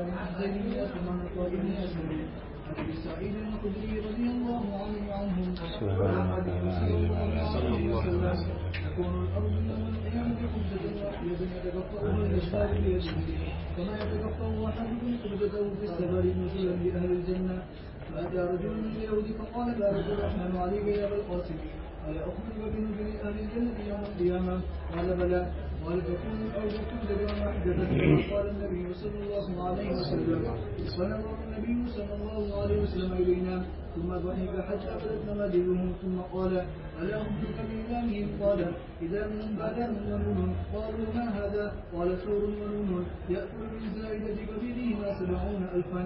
بن زيد بن أسلم عن عطاء بن يسار عن أبي سعيد الخدري رضي الله عنهم قال صلى الله عليه وسلم تكون الأرض يوم القيامة قبضة واحدة يتكفأها الجبار بيده كما يتكفأ أحدكم قبضته في السفر نزلا لأهل الجنة. فأتى رجل من اليهود فقال بارك الرحمن عليك يا أبا القاسم ألا أخبرك بنزل أهل الجنة يوم القيامة؟ قال بلى. قال تكون الأرض قبضة واحدة قال النبي صلى الله عليه وسلم فنظر النبي صلى الله عليه وسلم إلينا ثم ضحك حتى بدت نماذجهم ثم قال ألا أخبرك بإلههم؟ قال إذا من آدم ونون. قالوا ما هذا؟ قال ثور ونون يأكل من زائدة كبيرهما 70,000.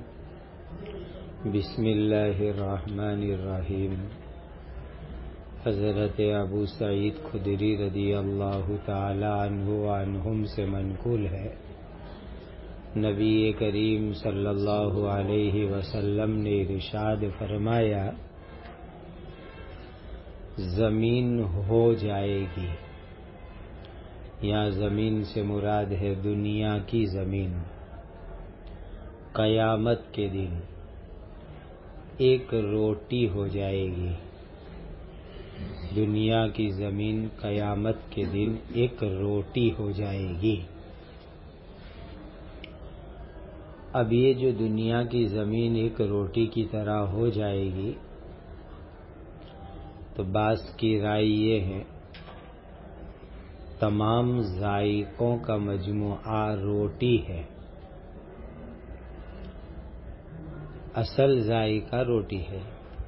بسم اللہ الرحمن الرحیم. حضرت ابو سعید خدری رضی اللہ تعالی عنہ عنہم سے منقول ہے، نبی کریم صلی اللہ علیہ وسلم نے ارشاد فرمایا زمین ہو جائے گی، یا زمین سے مراد ہے دنیا کی زمین، قیامت کے دن ایک روٹی ہو جائے گی. دنیا کی زمین قیامت کے دن ایک روٹی ہو جائے گی. اب یہ جو دنیا کی زمین ایک روٹی کی طرح ہو جائے گی تو بعض کی رائے یہ ہے تمام ذائقوں کا مجموعہ روٹی ہے. اصل ذائقہ روٹی ہے،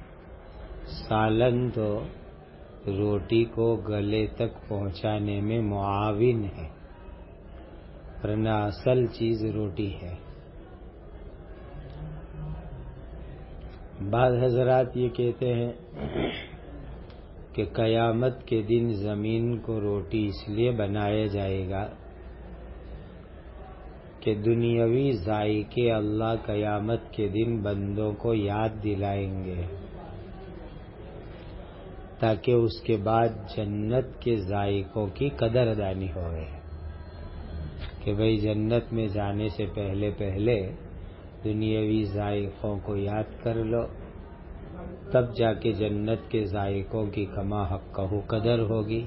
سالن تو روٹی کو گلے تک پہنچانے میں معاون ہے، ورنہ اصل چیز روٹی ہے. بعض حضرات یہ کہتے ہیں کہ قیامت کے دن زمین کو روٹی اس لیے بنایا جائے گا کہ دنیاوی ذائقے اللہ قیامت کے دن بندوں کو یاد دلائیں گے تاکہ اس کے بعد جنت کے ذائقوں کی قدر دانی ہوئے کہ بھئی جنت میں جانے سے پہلے دنیاوی ذائقوں کو یاد کر لو، تب جا کے جنت کے ذائقوں کی کما حقہ قدر ہوگی.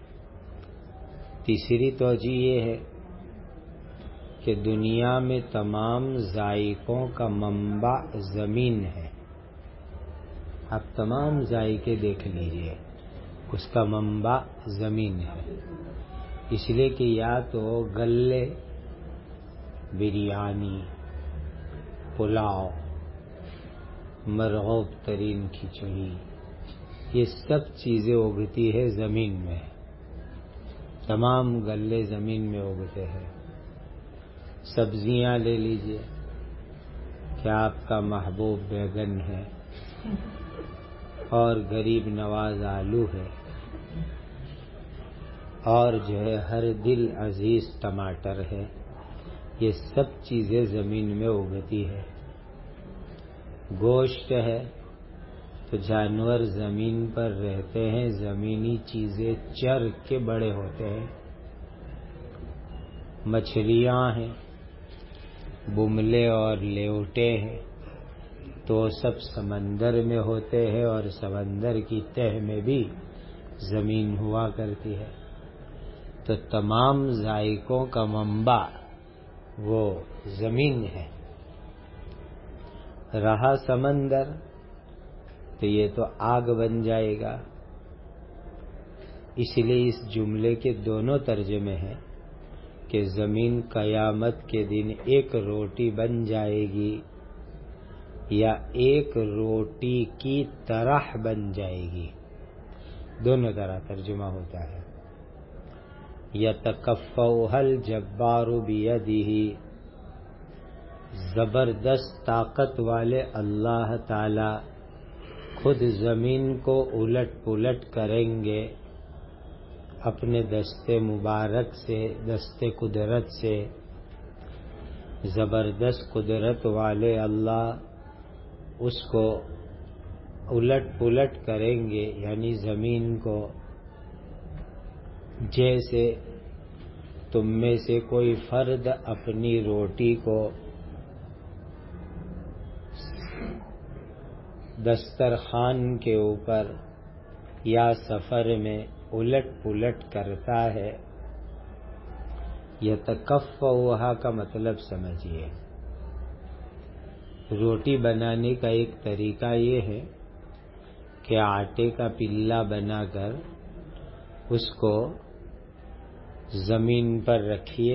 تیسری توجہ یہ ہے کہ دنیا میں تمام ذائقوں کا منبع زمین ہے. آپ تمام ذائقے دیکھ لیجئے، اس کا منبع زمین ہے. اس لیے کہ یا تو گلے، بریانی، پلاؤ، مرغوب ترین کھچڑی، یہ سب چیزیں اگتی ہے زمین میں. تمام گلے زمین میں اگتے ہیں. سبزیاں لے لیجئے کہ آپ کا محبوب بیگن ہے اور غریب نواز آلو ہے اور جو ہے ہر دل عزیز ٹماٹر ہے. یہ سب چیزیں زمین میں اگتی ہے. گوشت ہے تو جانور زمین پر رہتے ہیں، زمینی چیزیں چر کے بڑے ہوتے ہیں. مچھلیاں ہیں، بملے اور لیوٹے ہیں تو سب سمندر میں ہوتے ہیں اور سمندر کی تہ میں بھی زمین ہوا کرتی ہے. تو تمام ذائقوں کا منبع وہ زمین ہے. رہا سمندر تو یہ تو آگ بن جائے گا. اس لیے اس جملے کے دونوں ترجمے ہیں کہ زمین قیامت کے دن ایک روٹی بن جائے گی یا ایک روٹی کی طرح بن جائے گی. دونوں طرح ترجمہ ہوتا ہے. یتکفؤھا الجبار بیدہ، زبردست طاقت والے اللہ تعالی خود زمین کو الٹ پلٹ کریں گے اپنے دستے مبارک سے، دستے قدرت سے. زبردست قدرت والے اللہ اس کو الٹ پلٹ کریں گے، یعنی زمین کو. جیسے تم میں سے کوئی فرد اپنی روٹی کو دسترخوان کے اوپر یا سفر میں الٹ پلٹ کرتا ہے، یتکفؤھا کا مطلب سمجھیے. روٹی بنانے کا ایک طریقہ یہ ہے کہ آٹے کا پلا بنا کر اس کو زمین پر رکھیے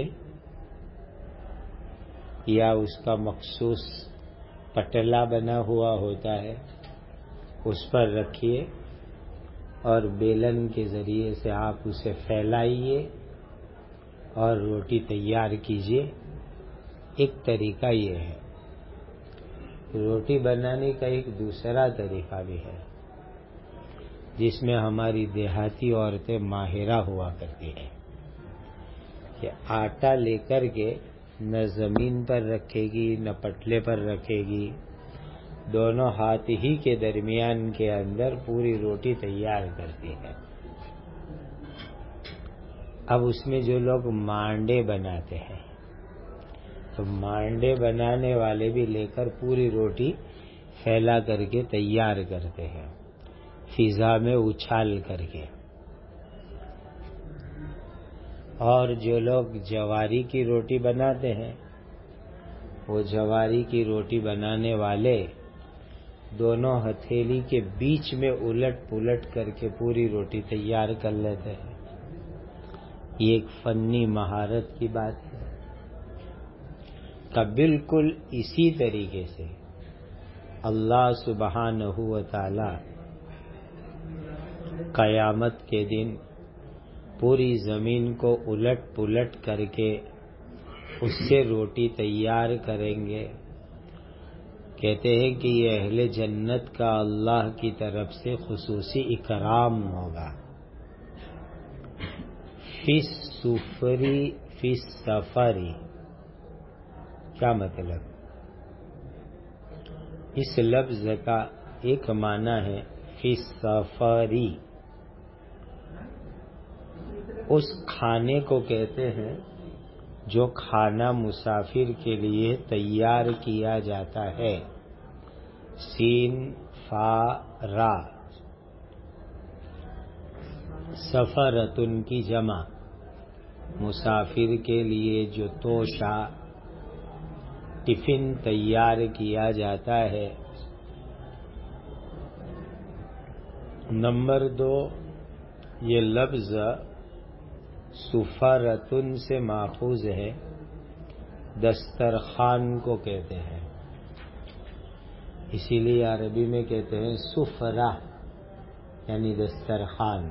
یا اس کا مخصوص پٹلا بنا ہوا ہوتا ہے اس پر رکھیے اور بیلن کے ذریعے سے آپ اسے پھیلائیے اور روٹی تیار کیجیے. ایک طریقہ یہ ہے. روٹی بنانے کا ایک دوسرا طریقہ بھی ہے جس میں ہماری دیہاتی عورتیں ماہرہ ہوا کرتی ہیں کہ آٹا لے کر کے نہ زمین پر رکھے گی نہ پٹلے پر رکھے گی، دونوں ہاتھ ہی کے درمیان کے اندر پوری روٹی تیار کرتی ہے. اب اس میں جو لوگ مانڈے بناتے ہیں تو مانڈے بنانے والے بھی لے کر پوری روٹی پھیلا کر کے تیار کرتے ہیں فضا میں اچھال کر کے. اور جو لوگ جواری کی روٹی بناتے ہیں وہ جواری کی روٹی بنانے والے دونوں ہتھیلی کے بیچ میں الٹ پلٹ کر کے پوری روٹی تیار کر لیتے ہیں. یہ ایک فنی مہارت کی بات ہے. بالکل اسی طریقے سے اللہ سبحانہ و تعالی قیامت کے دن پوری زمین کو الٹ پلٹ کر کے اس سے روٹی تیار کریں گے. کہتے ہیں کہ یہ اہل جنت کا اللہ کی طرف سے خصوصی اکرام ہوگا. فی السفری فی السفری کیا مطلب؟ اس لفظ کا ایک معنی ہے فی السفری، اس کھانے کو کہتے ہیں جو کھانا مسافر کے لیے تیار کیا جاتا ہے. سین فا را، سفرتن کی جمع، مسافر کے لیے جو توشہ ٹفن تیار کیا جاتا ہے. نمبر 2، یہ لفظ سفرتن سے ماخوذ ہے، دسترخوان کو کہتے ہیں. اسی لیے عربی میں کہتے ہیں سفرہ یعنی دسترخوان.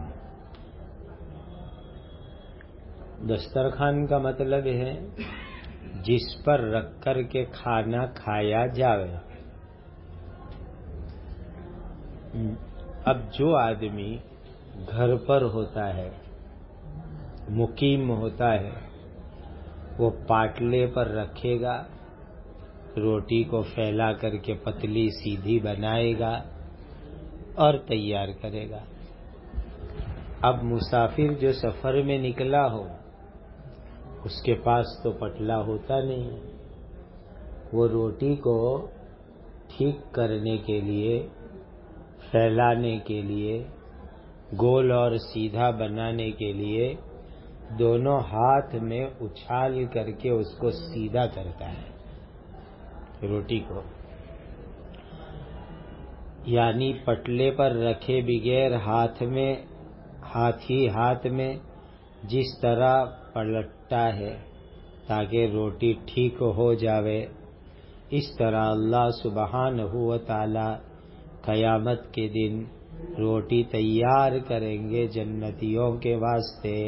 دسترخوان کا مطلب ہے جس پر رکھ کر کے کھانا کھایا جاوے. اب جو آدمی گھر پر ہوتا ہے، مقیم ہوتا ہے، وہ پاٹلے پر رکھے گا، روٹی کو پھیلا کر کے پتلی سیدھی بنائے گا اور تیار کرے گا. اب مسافر جو سفر میں نکلا ہو اس کے پاس تو پٹلا ہوتا نہیں، وہ روٹی کو ٹھیک کرنے کے لیے، پھیلانے کے لیے، گول اور سیدھا بنانے کے لیے دونوں ہاتھ میں اچھال کر کے اس کو سیدھا کرتا ہے روٹی کو. یعنی پٹلے پر رکھے بغیر ہاتھ میں جس طرح پلٹتا ہے تاکہ روٹی ٹھیک ہو جاوے، اس طرح اللہ سبحانہ و تعالی قیامت کے دن روٹی تیار کریں گے جنتیوں کے واسطے.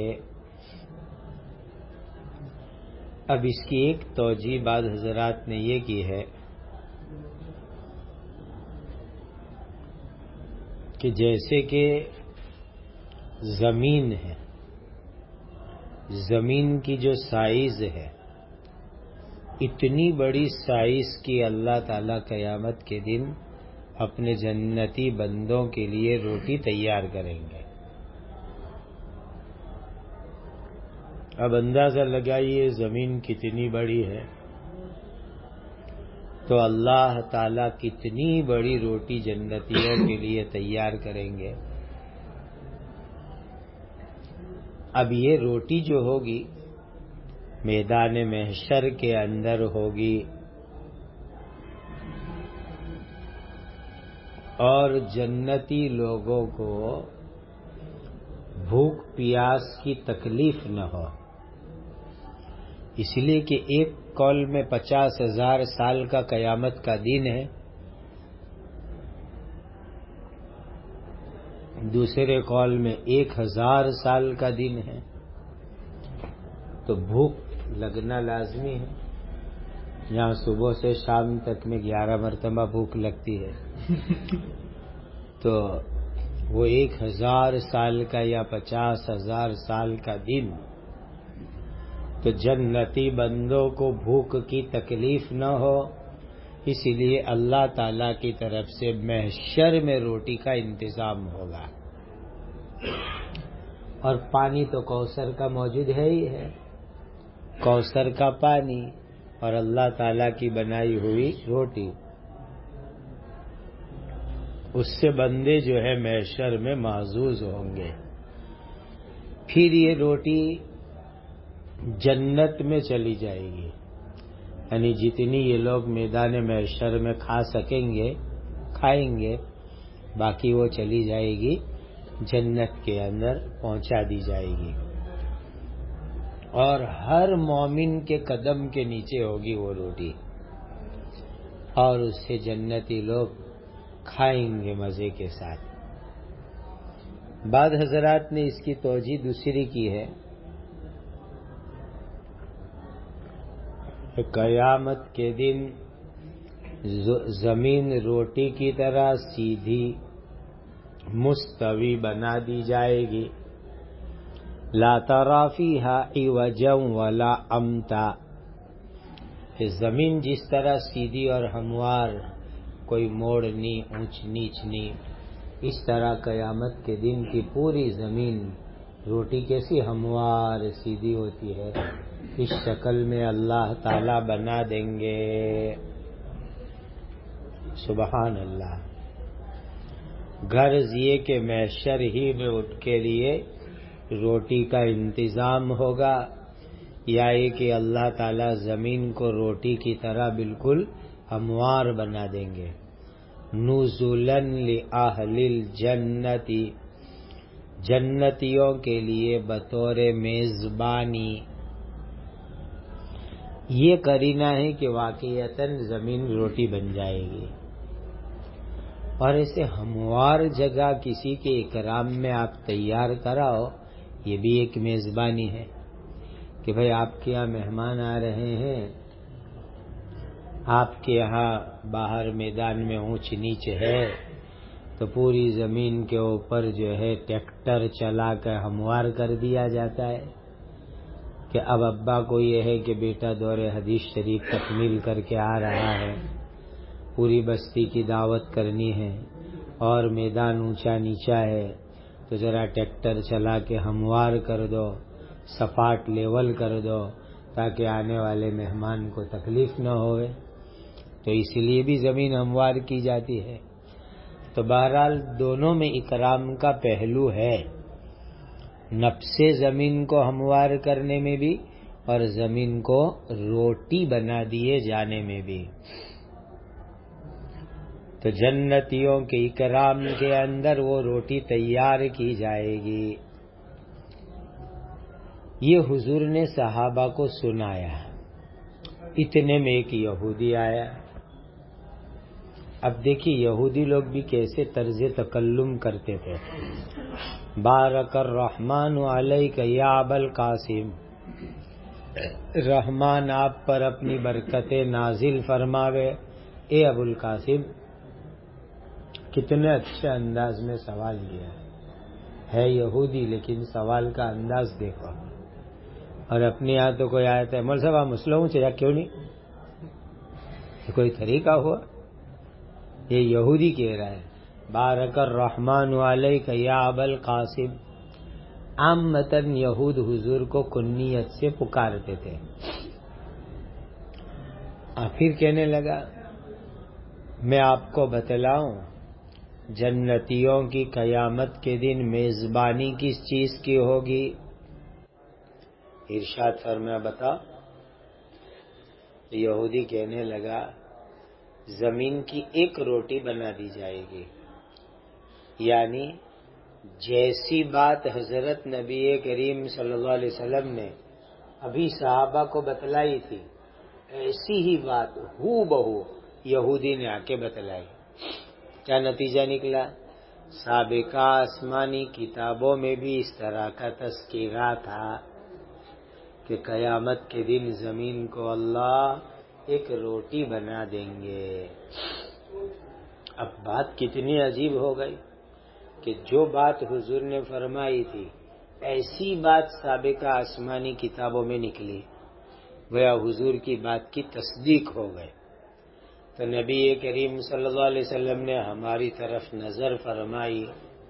اب اس کی ایک توجیہ بعض حضرات نے یہ کی ہے کہ جیسے کہ زمین ہے، زمین کی جو سائز ہے، اتنی بڑی سائز کی اللہ تعالی قیامت کے دن اپنے جنتی بندوں کے لیے روٹی تیار کریں گے. اب اندازہ لگائیے زمین کتنی بڑی ہے. تو اللہ تعالیٰ کتنی بڑی روٹی جنتیوں کے لیے تیار کریں گے. اب یہ روٹی جو ہوگی میدان محشر کے اندر ہوگی اور جنتی لوگوں کو بھوک پیاس کی تکلیف نہ ہو، اس لیے کہ ایک قول میں 50,000 سال کا قیامت کا دن ہے، دوسرے قول میں 1,000 سال کا دن ہے، تو بھوک لگنا لازمی ہے. یہاں صبح سے شام تک میں 11 مرتبہ بھوک لگتی ہے تو وہ 1,000 سال کا یا 50,000 سال کا دن، تو جنتی بندوں کو بھوک کی تکلیف نہ ہو، اسی لیے اللہ تعالی کی طرف سے محشر میں روٹی کا انتظام ہوگا. اور پانی تو کوثر کا موجود ہے ہی ہے، کوثر کا پانی اور اللہ تعالی کی بنائی ہوئی روٹی، اس سے بندے جو ہے محشر میں محظوظ ہوں گے. پھر یہ روٹی جنت میں چلی جائے گی، یعنی جتنی یہ لوگ میدان محشر میں کھا سکیں گے کھائیں گے، باقی وہ چلی جائے گی جنت کے اندر پہنچا دی جائے گی، اور ہر مومن کے قدم کے نیچے ہوگی وہ روٹی، اور اس سے جنتی لوگ کھائیں گے مزے کے ساتھ. بعض حضرات نے اس کی توجیہ دوسری کی ہے، قیامت کے دن زمین روٹی کی طرح سیدھی مستوی بنا دی جائے گی، لا تری فیہا عوجا ولا امتا. زمین جس طرح سیدھی اور ہموار، کوئی موڑ نہیں، اونچ نیچ نہیں، اس طرح قیامت کے دن کی پوری زمین روٹی کیسی ہموار سیدھی ہوتی ہے، اس شکل میں اللہ تعالی بنا دیں گے. سبحان اللہ. غرض یہ کہ محشر ہی میں ان کے لیے روٹی کا انتظام ہوگا، یا یہ کہ اللہ تعالی زمین کو روٹی کی طرح بالکل ہموار بنا دیں گے. نزلا لأہل الجنت، جنتیوں کے لیے بطور میزبانی. یہ قرینہ ہے کہ واقعتاً زمین روٹی بن جائے گی، اور ایسے ہموار جگہ کسی کے اکرام میں آپ تیار کراؤ، یہ بھی ایک میزبانی ہے کہ بھئی آپ کے یہاں مہمان آ رہے ہیں، آپ کے یہاں باہر میدان میں اونچ نیچ ہے تو پوری زمین کے اوپر جو ہے ٹریکٹر چلا کر ہموار کر دیا جاتا ہے کہ اب ابا کو یہ ہے کہ بیٹا دور حدیث شریف تکمیل کر کے آ رہا ہے، پوری بستی کی دعوت کرنی ہے اور میدان اونچا نیچا ہے، تو ذرا ٹریکٹر چلا کے ہموار کر دو، سپاٹ لیول کر دو تاکہ آنے والے مہمان کو تکلیف نہ ہوئے. تو اس لیے بھی زمین ہموار کی جاتی ہے. تو بہرحال دونوں میں اکرام کا پہلو ہے، نفس زمین کو ہموار کرنے میں بھی اور زمین کو روٹی بنا دیے جانے میں بھی. تو جنتیوں کے اکرام کے اندر وہ روٹی تیار کی جائے گی. یہ حضور نے صحابہ کو سنایا. اتنے میں ایک یہودی آیا. اب دیکھیے یہودی لوگ بھی کیسے طرز تکلم کرتے تھے. بارک الرحمن علیک یا ابا القاسم، رحمان آپ پر اپنی برکتیں نازل فرماوے اے ابو القاسم. کتنے اچھے انداز میں سوال کیا ہے یہودی، لیکن سوال کا انداز دیکھو. اور اپنے یہاں تو کوئی آیا تھا مول صاحب مسلم ہوں چاہیے کیوں نہیں، یہ کوئی طریقہ ہوا؟ یہ یہودی کہہ رہا ہے بارک الرحمن علیک یا ابا القاسم. عامتاً یہود حضور کو کنیت سے پکارتے تھے. پھر کہنے لگا میں آپ کو بتلاؤں جنتیوں کی قیامت کے دن میزبانی کس چیز کی ہوگی؟ ارشاد فرمایا بتا. یہودی کہنے لگا زمین کی ایک روٹی بنا دی جائے گی، یعنی جیسی بات حضرت نبی کریم صلی اللہ علیہ وسلم نے ابھی صحابہ کو بتلائی تھی ایسی ہی بات ہو بہو یہودی نے آ کے بتلائی. کیا نتیجہ نکلا؟ سابقہ آسمانی کتابوں میں بھی اس طرح کا تذکرہ تھا کہ قیامت کے دن زمین کو اللہ ایک روٹی بنا دیں گے. اب بات کتنی عجیب ہو گئی کہ جو بات حضور نے فرمائی تھی ایسی بات سابقہ آسمانی کتابوں میں نکلی، گویا حضور کی بات کی تصدیق ہو گئے. تو نبی کریم صلی اللہ علیہ وسلم نے ہماری طرف نظر فرمائی.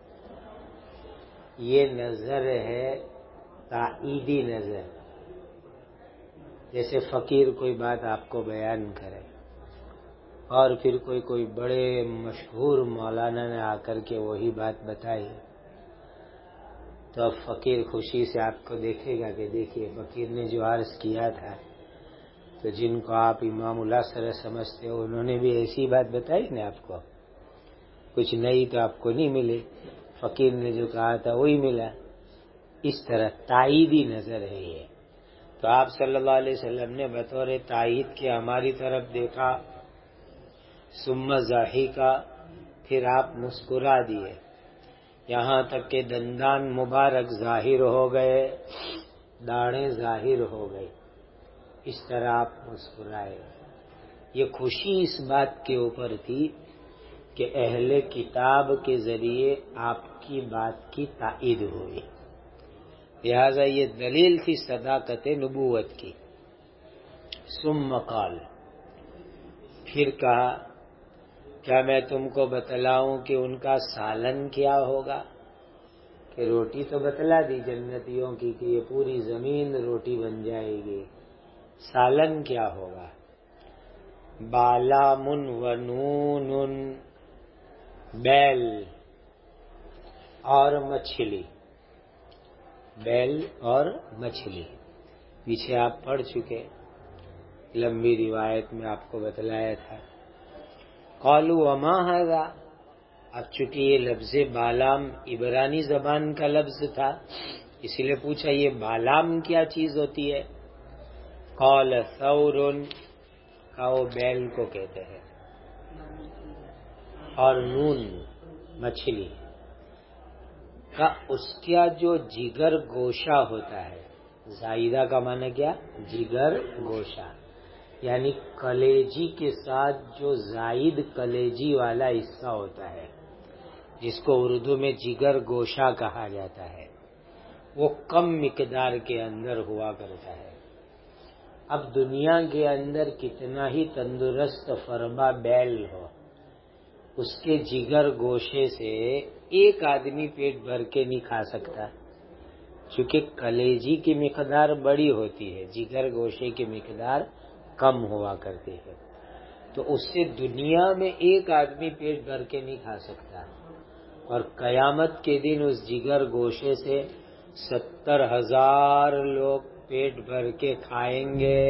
یہ نظر ہے تائیدی نظر. جیسے فقیر کوئی بات آپ کو بیان کرے اور پھر کوئی بڑے مشہور مولانا نے آ کر کے وہی بات بتائی، تو اب فقیر خوشی سے آپ کو دیکھے گا کہ دیکھیے فقیر نے جو عرض کیا تھا، تو جن کو آپ امام الاسر سمجھتے ہو انہوں نے بھی ایسی بات بتائی نا آپ کو. کچھ نئی تو آپ کو نہیں ملے، فقیر نے جو کہا تھا وہی ملا. اس طرح تائیدی نظر ہے یہ. تو آپ صلی اللہ علیہ وسلم نے بطور تائید کے ہماری طرف دیکھا، ثم ضاحکا، پھر آپ مسکرا دیے، یہاں تک کہ دندان مبارک ظاہر ہو گئے، داڑھیں ظاہر ہو گئی. اس طرح آپ مسکرائے. یہ خوشی اس بات کے اوپر تھی کہ اہل کتاب کے ذریعے آپ کی بات کی تائید ہوئی. لہذا یہ دلیل تھی صداقت نبوت کی. ثم قال، پھر کہا کیا میں تم کو بتلاؤں کہ ان کا سالن کیا ہوگا؟ کہ روٹی تو بتلا دی جنتیوں کی کہ یہ پوری زمین روٹی بن جائے گی، سالن کیا ہوگا؟ بالام و نون، بیل اور مچھلی. بیل اور مچھلی پیچھے آپ پڑھ چکے، لمبی روایت میں آپ کو بتلایا تھا. قالوا وما هذا، اب چونکہ یہ لفظ بالام عبرانی زبان کا لفظ تھا اس لیے پوچھا یہ بالام کیا چیز ہوتی ہے؟ قال ثور، کا وہ بیل کو کہتے ہیں، اور نون مچھلی کا اس کا جو جگر گوشہ ہوتا ہے. زائدہ کا معنی کیا؟ جگر گوشہ، یعنی کلیجی کے ساتھ جو زائد کلیجی والا حصہ ہوتا ہے جس کو اردو میں جگر گوشہ کہا جاتا ہے، وہ کم مقدار کے اندر ہوا کرتا ہے. اب دنیا کے اندر کتنا ہی تندرست فرما بیل ہو، اس کے جگر گوشے سے ایک آدمی پیٹ بھر کے نہیں کھا سکتا، چونکہ کلیجی کی مقدار بڑی ہوتی ہے، جگر گوشے کی مقدار کم ہوا کرتی ہے. تو اس سے دنیا میں ایک آدمی پیٹ بھر کے نہیں کھا سکتا، اور قیامت کے دن اس جگر گوشے سے 70,000 لوگ پیٹ بھر کے کھائیں گے.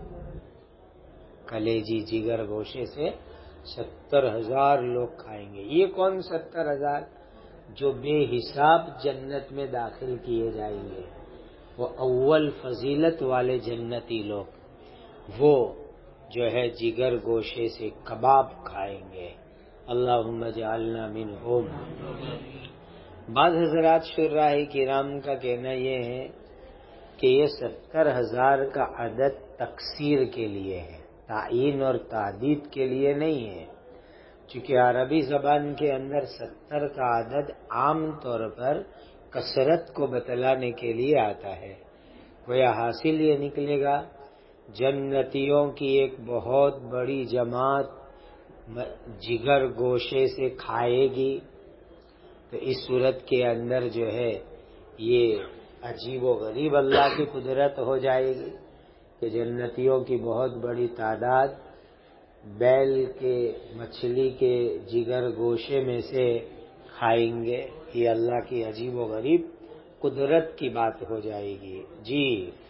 کلیجی جگر گوشے سے 70,000 لوگ کھائیں گے. یہ کون 70,000؟ جو بے حساب جنت میں داخل کیے جائیں گے، وہ اول فضیلت والے جنتی لوگ، وہ جو ہے جگر گوشے سے کباب کھائیں گے. اللہم اجعلنا منہم. بعض حضرات شراح کرام کا کہنا یہ ہے کہ یہ 70,000 کا عدد تکثیر کے لیے ہے، تعیین اور تعدید کے لیے نہیں ہے. چونکہ عربی زبان کے اندر 70 کا عدد عام طور پر کثرت کو بتلانے کے لیے آتا ہے. گویا حاصل یہ نکلے گا جنتیوں کی ایک بہت بڑی جماعت جگر گوشے سے کھائے گی. تو اس صورت کے اندر جو ہے یہ عجیب و غریب اللہ کی قدرت ہو جائے گی کہ جنتیوں کی بہت بڑی تعداد بیل کے مچھلی کے جگر گوشے میں سے کھائیں گے. یہ اللہ کی عجیب و غریب قدرت کی بات ہو جائے گی. جی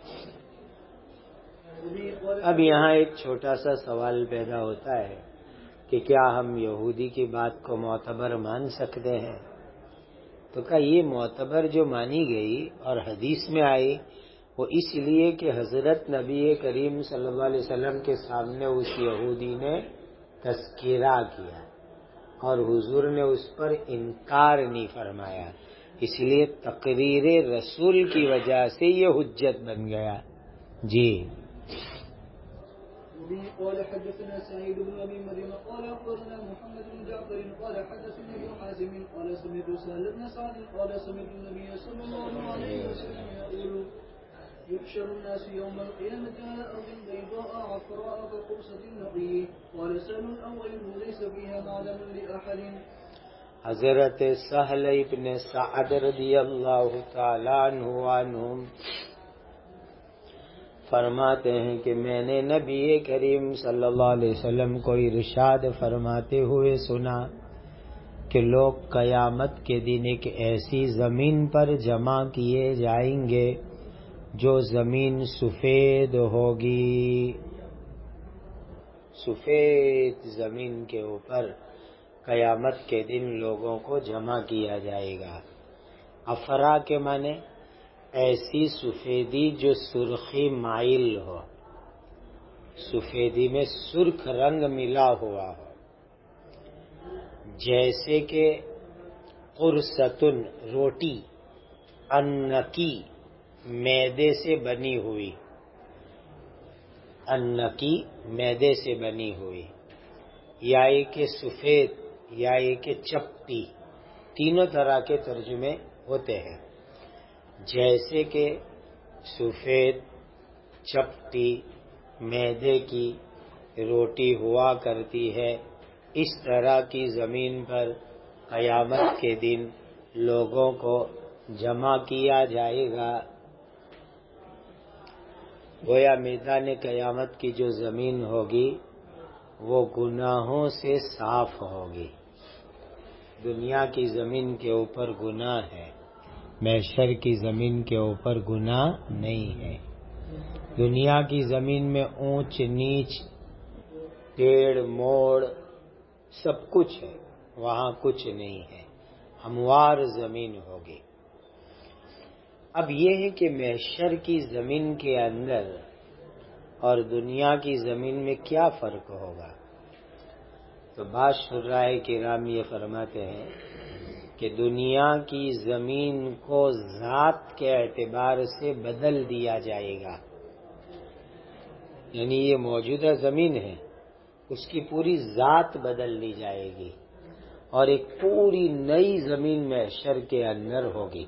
اب یہاں ایک چھوٹا سا سوال پیدا ہوتا ہے کہ کیا ہم یہودی کی بات کو معتبر مان سکتے ہیں؟ تو کہا یہ معتبر جو مانی گئی اور حدیث میں آئی وہ اس لیے کہ حضرت نبی کریم صلی اللہ علیہ وسلم کے سامنے اس یہودی نے تذکرہ کیا اور حضور نے اس پر انکار نہیں فرمایا، اس لیے تقریر رسول کی وجہ سے یہ حجت بن گیا. جی قال حدثنا سعيد بن ابي مريم قال اخبرنا محمد بن جعفر قال حدثنا ابن حازم قال سمعت سهل بن سعد قال سمعت النبي صلى الله عليه وسلم يقول يحشر الناس يوم القيامة على أرض بيضاء عفراء كقرصة النقي قال سهل الأول ليس فيها معلم لأحد. حضرت سہل ابن سعد رضی اللہ تعالیٰ عنہم فرماتے ہیں کہ میں نے نبی کریم صلی اللہ علیہ وسلم کو ارشاد فرماتے ہوئے سنا کہ لوگ قیامت کے دن ایک ایسی زمین پر جمع کیے جائیں گے جو زمین سفید ہوگی. سفید زمین کے اوپر قیامت کے دن لوگوں کو جمع کیا جائے گا. افرا کے معنی ایسی سفیدی جو سرخی مائل ہو، سفیدی میں سرخ رنگ ملا ہوا ہو، جیسے کہ قرصتن روٹی، انکی میدے سے بنی ہوئی، انکی میدے سے بنی ہوئی، یا ایک سفید یا ایک چپٹی، تینوں طرح کے ترجمے ہوتے ہیں. جیسے کہ سفید چپٹی میدے کی روٹی ہوا کرتی ہے، اس طرح کی زمین پر قیامت کے دن لوگوں کو جمع کیا جائے گا. گویا میدان قیامت کی جو زمین ہوگی وہ گناہوں سے صاف ہوگی. دنیا کی زمین کے اوپر گناہ ہے، محشر کی زمین کے اوپر گناہ نہیں ہے. دنیا کی زمین میں اونچ نیچ، ٹیڑھ موڑ سب کچھ ہے، وہاں کچھ نہیں ہے، ہموار زمین ہوگی. اب یہ ہے کہ محشر کی زمین کے اندر اور دنیا کی زمین میں کیا فرق ہوگا؟ تو بعض شراح کرام یہ فرماتے ہیں کہ دنیا کی زمین کو ذات کے اعتبار سے بدل دیا جائے گا. یعنی یہ موجودہ زمین ہے، اس کی پوری ذات بدل دی جائے گی اور ایک پوری نئی زمین محشر کے اندر ہوگی.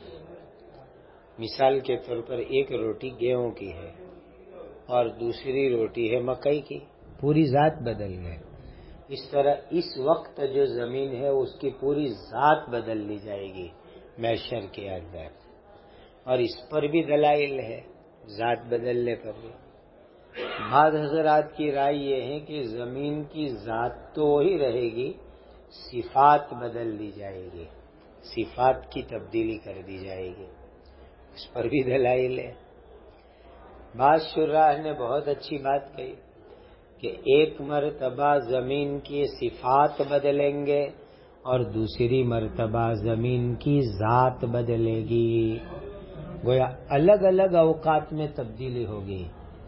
مثال کے طور پر ایک روٹی گیہوں کی ہے اور دوسری روٹی ہے مکئی کی، پوری ذات بدل گئے. اس طرح اس وقت جو زمین ہے اس کی پوری ذات بدل دی جائے گی محشر کے اندر، اور اس پر بھی دلائل ہے ذات بدلنے پر بھی. بعض حضرات کی رائے یہ ہے کہ زمین کی ذات تو وہی رہے گی، صفات بدل دی جائے گی، صفات کی تبدیلی کر دی جائے گی، اس پر بھی دلائل ہے. بعض شراح نے بہت اچھی بات کہی کہ ایک مرتبہ زمین کی صفات بدلیں گے اور دوسری مرتبہ زمین کی ذات بدلے گی. گویا الگ الگ اوقات میں تبدیلی ہوگی،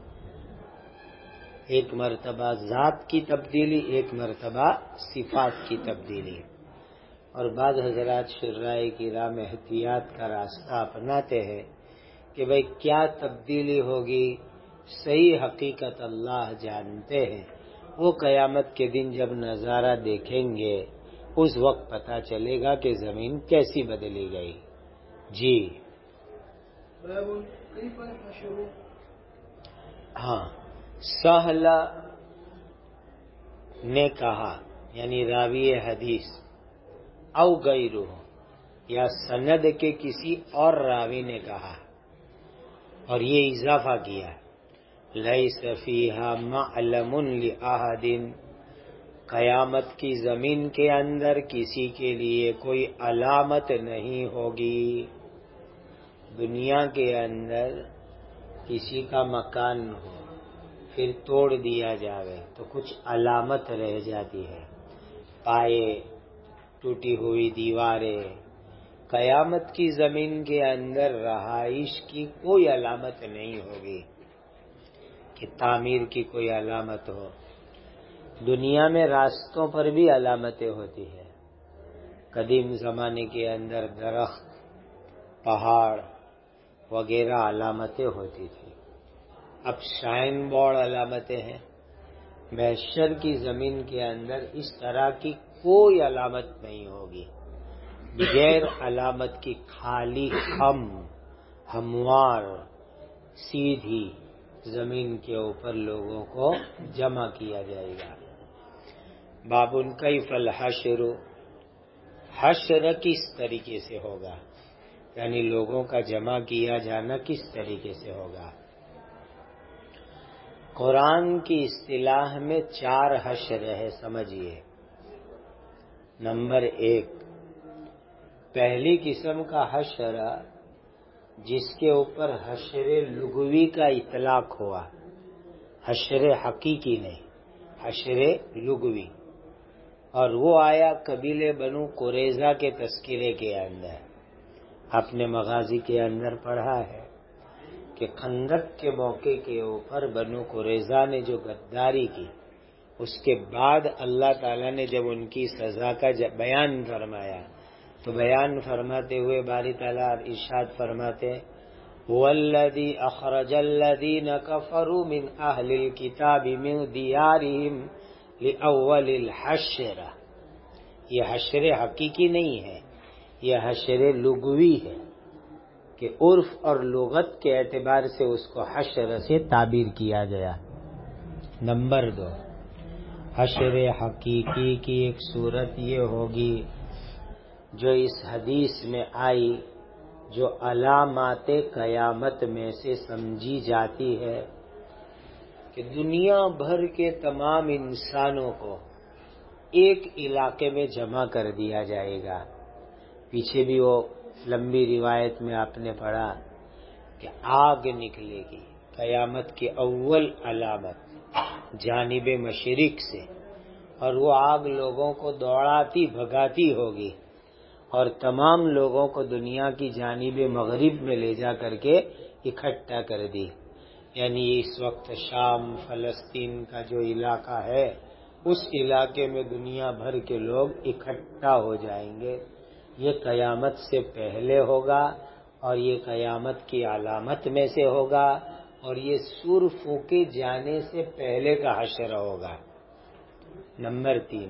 ایک مرتبہ ذات کی تبدیلی، ایک مرتبہ صفات کی تبدیلی. اور بعض حضرات شراح کرام احتیاط کا راستہ اپناتے ہیں کہ بھئی کیا تبدیلی ہوگی، صحیح حقیقت اللہ جانتے ہیں. وہ قیامت کے دن جب نظارہ دیکھیں گے اس وقت پتہ چلے گا کہ زمین کیسی بدلی گئی. جی ہاں، سہل نے کہا یعنی راوی حدیث او غیرہ یا سند کے کسی اور راوی نے کہا اور یہ اضافہ کیا لیس فیہا معلم لأحد، قیامت کی زمین کے اندر کسی کے لیے کوئی علامت نہیں ہوگی۔ دنیا کے اندر کسی کا مکان ہو پھر توڑ دیا جاوے تو کچھ علامت رہ جاتی ہے، پائے، ٹوٹی ہوئی دیواریں۔ قیامت کی زمین کے اندر رہائش کی کوئی علامت نہیں ہوگی کہ تعمیر کی کوئی علامت ہو۔ دنیا میں راستوں پر بھی علامتیں ہوتی ہیں۔ قدیم زمانے کے اندر درخت، پہاڑ وغیرہ علامتیں ہوتی تھی، اب شائن بورڈ علامتیں ہیں۔ محشر کی زمین کے اندر اس طرح کی کوئی علامت نہیں ہوگی، بغیر علامت کی خالی خم ہموار سیدھی زمین کے اوپر لوگوں کو جمع کیا جائے گا۔ باب کیف الحشر، حشر کس طریقے سے ہوگا، یعنی لوگوں کا جمع کیا جانا کس طریقے سے ہوگا۔ قرآن کی اصطلاح میں 4 حشر ہے، سمجھیے۔ نمبر 1، پہلی قسم کا حشر جس کے اوپر حشر لغوی کا اطلاق ہوا، حشر حقیقی نہیں، حشر لغوی، اور وہ آیا قبیلے بنو قریظہ کے تذکرے کے اندر۔ آپ نے مغازی کے اندر پڑھا ہے کہ خندق کے موقع کے اوپر بنو قریظہ نے جو غداری کی، اس کے بعد اللہ تعالیٰ نے جب ان کی سزا کا بیان فرمایا تو بیان فرماتے ہوئے باری تعالیٰ ارشاد فرماتے وَالَّذِي أَخْرَجَ الَّذِينَ كَفَرُوا مِنْ أَهْلِ الْكِتَابِ مِنْ دِيَارِهِمْ لِأَوَّلِ الْحَشْرِ، یہ حشر حقیقی نہیں ہے، یہ حشر لغوی ہے کہ عرف اور لغت کے اعتبار سے اس کو حشر سے تعبیر کیا گیا۔ نمبر 2، حشر حقیقی کی ایک صورت یہ ہوگی جو اس حدیث میں آئی، جو علامات قیامت میں سے سمجھی جاتی ہے کہ دنیا بھر کے تمام انسانوں کو ایک علاقے میں جمع کر دیا جائے گا۔ پیچھے بھی وہ لمبی روایت میں آپ نے پڑھا کہ آگ نکلے گی، قیامت کی اول علامت جانب مشرق سے، اور وہ آگ لوگوں کو دوڑاتی بھگاتی ہوگی اور تمام لوگوں کو دنیا کی جانب مغرب میں لے جا کر کے اکٹھا کر دی۔ یعنی اس وقت شام فلسطین کا جو علاقہ ہے، اس علاقے میں دنیا بھر کے لوگ اکٹھا ہو جائیں گے۔ یہ قیامت سے پہلے ہوگا اور یہ قیامت کی علامت میں سے ہوگا، اور یہ سور پھونکے جانے سے پہلے کا حشر ہوگا۔ نمبر 3،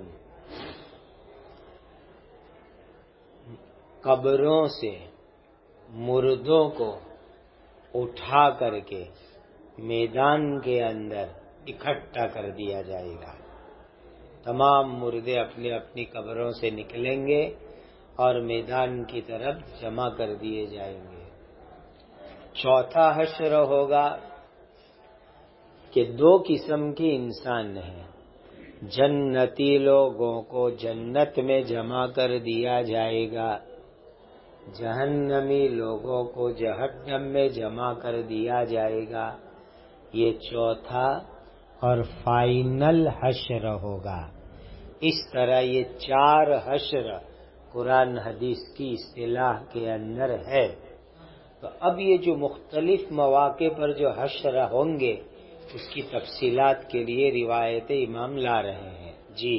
قبروں سے مردوں کو اٹھا کر کے میدان کے اندر اکٹھا کر دیا جائے گا۔ تمام مردے اپنی اپنی قبروں سے نکلیں گے اور میدان کی طرف جمع کر دیے جائیں گے۔ چوتھا حشر ہوگا کہ 2 قسم کے انسان ہیں، جنتی لوگوں کو جنت میں جمع کر دیا جائے گا، جہنمی لوگوں کو جہنم میں جمع کر دیا جائے گا۔ یہ چوتھا اور فائنل حشر ہوگا۔ اس طرح یہ 4 حشر قرآن حدیث کی اصطلاح کے اندر ہے۔ تو اب یہ جو مختلف مواقع پر جو حشر ہوں گے اس کی تفصیلات کے لیے روایت امام لا رہے ہیں۔ جی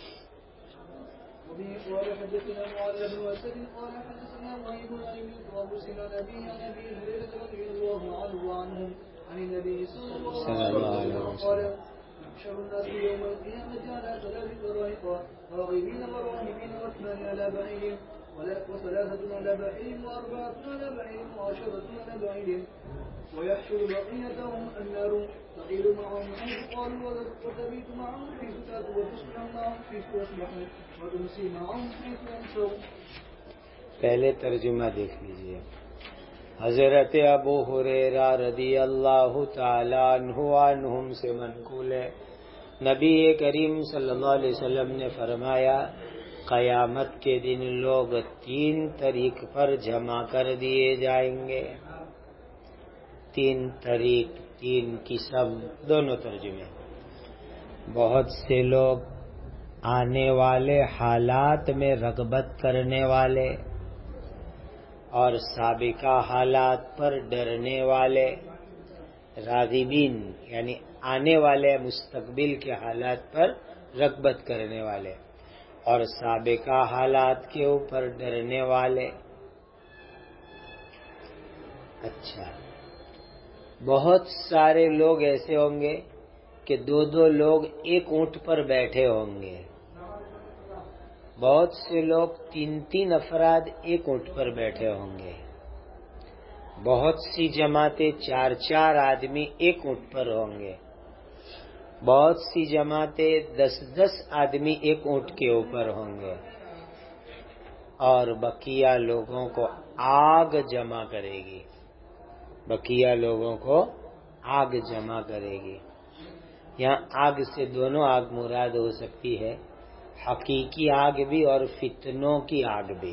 وبه قال حدثنا معاذ بن اسد قال حدثنا وهيب عن ابن طاووس عن ابي هريره رضي الله عنه وعنهم عن النبي صلى الله عليه وسلم قال يحشر الناس يوم القيامه على 3 طرائق، راغبين وراهبين، واثنان على بعير، وثلاثه على بعير، واربعه على بعير، وعشره على بعير، ويحشر بقيتهم النار تقيل معهم حيث قالوا وتبيت معهم حيث تاتوا وتصبح معهم حيث تصبحوا وتمسي معهم حيث امسوا۔ پہلے ترجمہ دیکھ لیجئے۔ حضرت ابو ہریرہ رضی اللہ تعالی عنہم سے منقول ہے، نبی کریم صلی اللہ علیہ وسلم نے فرمایا قیامت کے دن لوگ 3 طریق پر جمع کر دیے جائیں گے۔ 3 طریق، 3 قسم، دونوں ترجمے۔ بہت سے لوگ آنے والے حالات میں رغبت کرنے والے اور سابقہ حالات پر ڈرنے والے، راغبین یعنی آنے والے مستقبل کے حالات پر رغبت کرنے والے اور سابقہ حالات کے اوپر ڈرنے والے۔ اچھا، بہت سارے لوگ ایسے ہوں گے کہ 2 لوگ ایک اونٹ پر بیٹھے ہوں گے، بہت سے لوگ 3 افراد ایک اونٹ پر بیٹھے ہوں گے، بہت سی جماعتیں 4 آدمی ایک اونٹ پر ہوں گے، بہت سی جماعتیں 10 آدمی ایک اونٹ کے اوپر ہوں گے، اور بقیہ لوگوں کو آگ جمع کرے گی، بقیہ لوگوں کو آگ جمع کرے گی۔ یہاں آگ سے دونوں آگ مراد ہو سکتی ہے، حقیقی آگ بھی اور فتنوں کی آگ بھی۔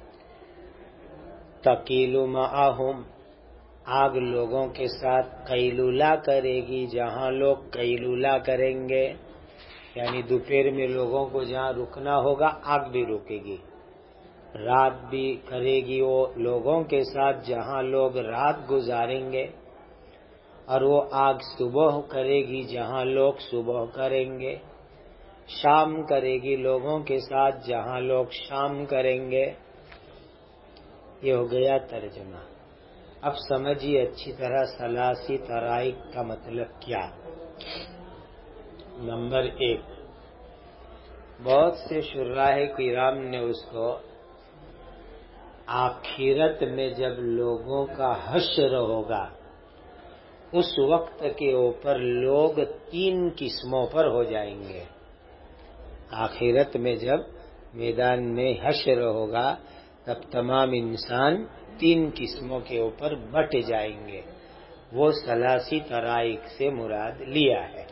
تقیل معہم، آگ لوگوں کے ساتھ قیلولہ کرے گی جہاں لوگ قیلولہ کریں گے، یعنی دوپہر میں لوگوں کو جہاں رکنا ہوگا آگ بھی رکے گی، رات بھی کرے گی وہ لوگوں کے ساتھ جہاں لوگ رات گزاریں گے، اور وہ آگ صبح کرے گی جہاں لوگ صبح کریں گے، شام کرے گی لوگوں کے ساتھ جہاں لوگ شام کریں گے۔ یہ ہو گیا ترجمہ۔ اب سمجھیے اچھی طرح ثلاثی طرائق کا مطلب کیا۔ نمبر 1، بہت سے شراح کرام نے اس کو آخرت میں جب لوگوں کا حشر ہوگا اس وقت کے اوپر لوگ 3 قسموں پر ہو جائیں گے۔ آخرت میں جب میدان میں حشر ہوگا تب تمام انسان 3 قسموں کے اوپر بٹ جائیں گے، وہ ثلاثی طرائق سے مراد لیا ہے۔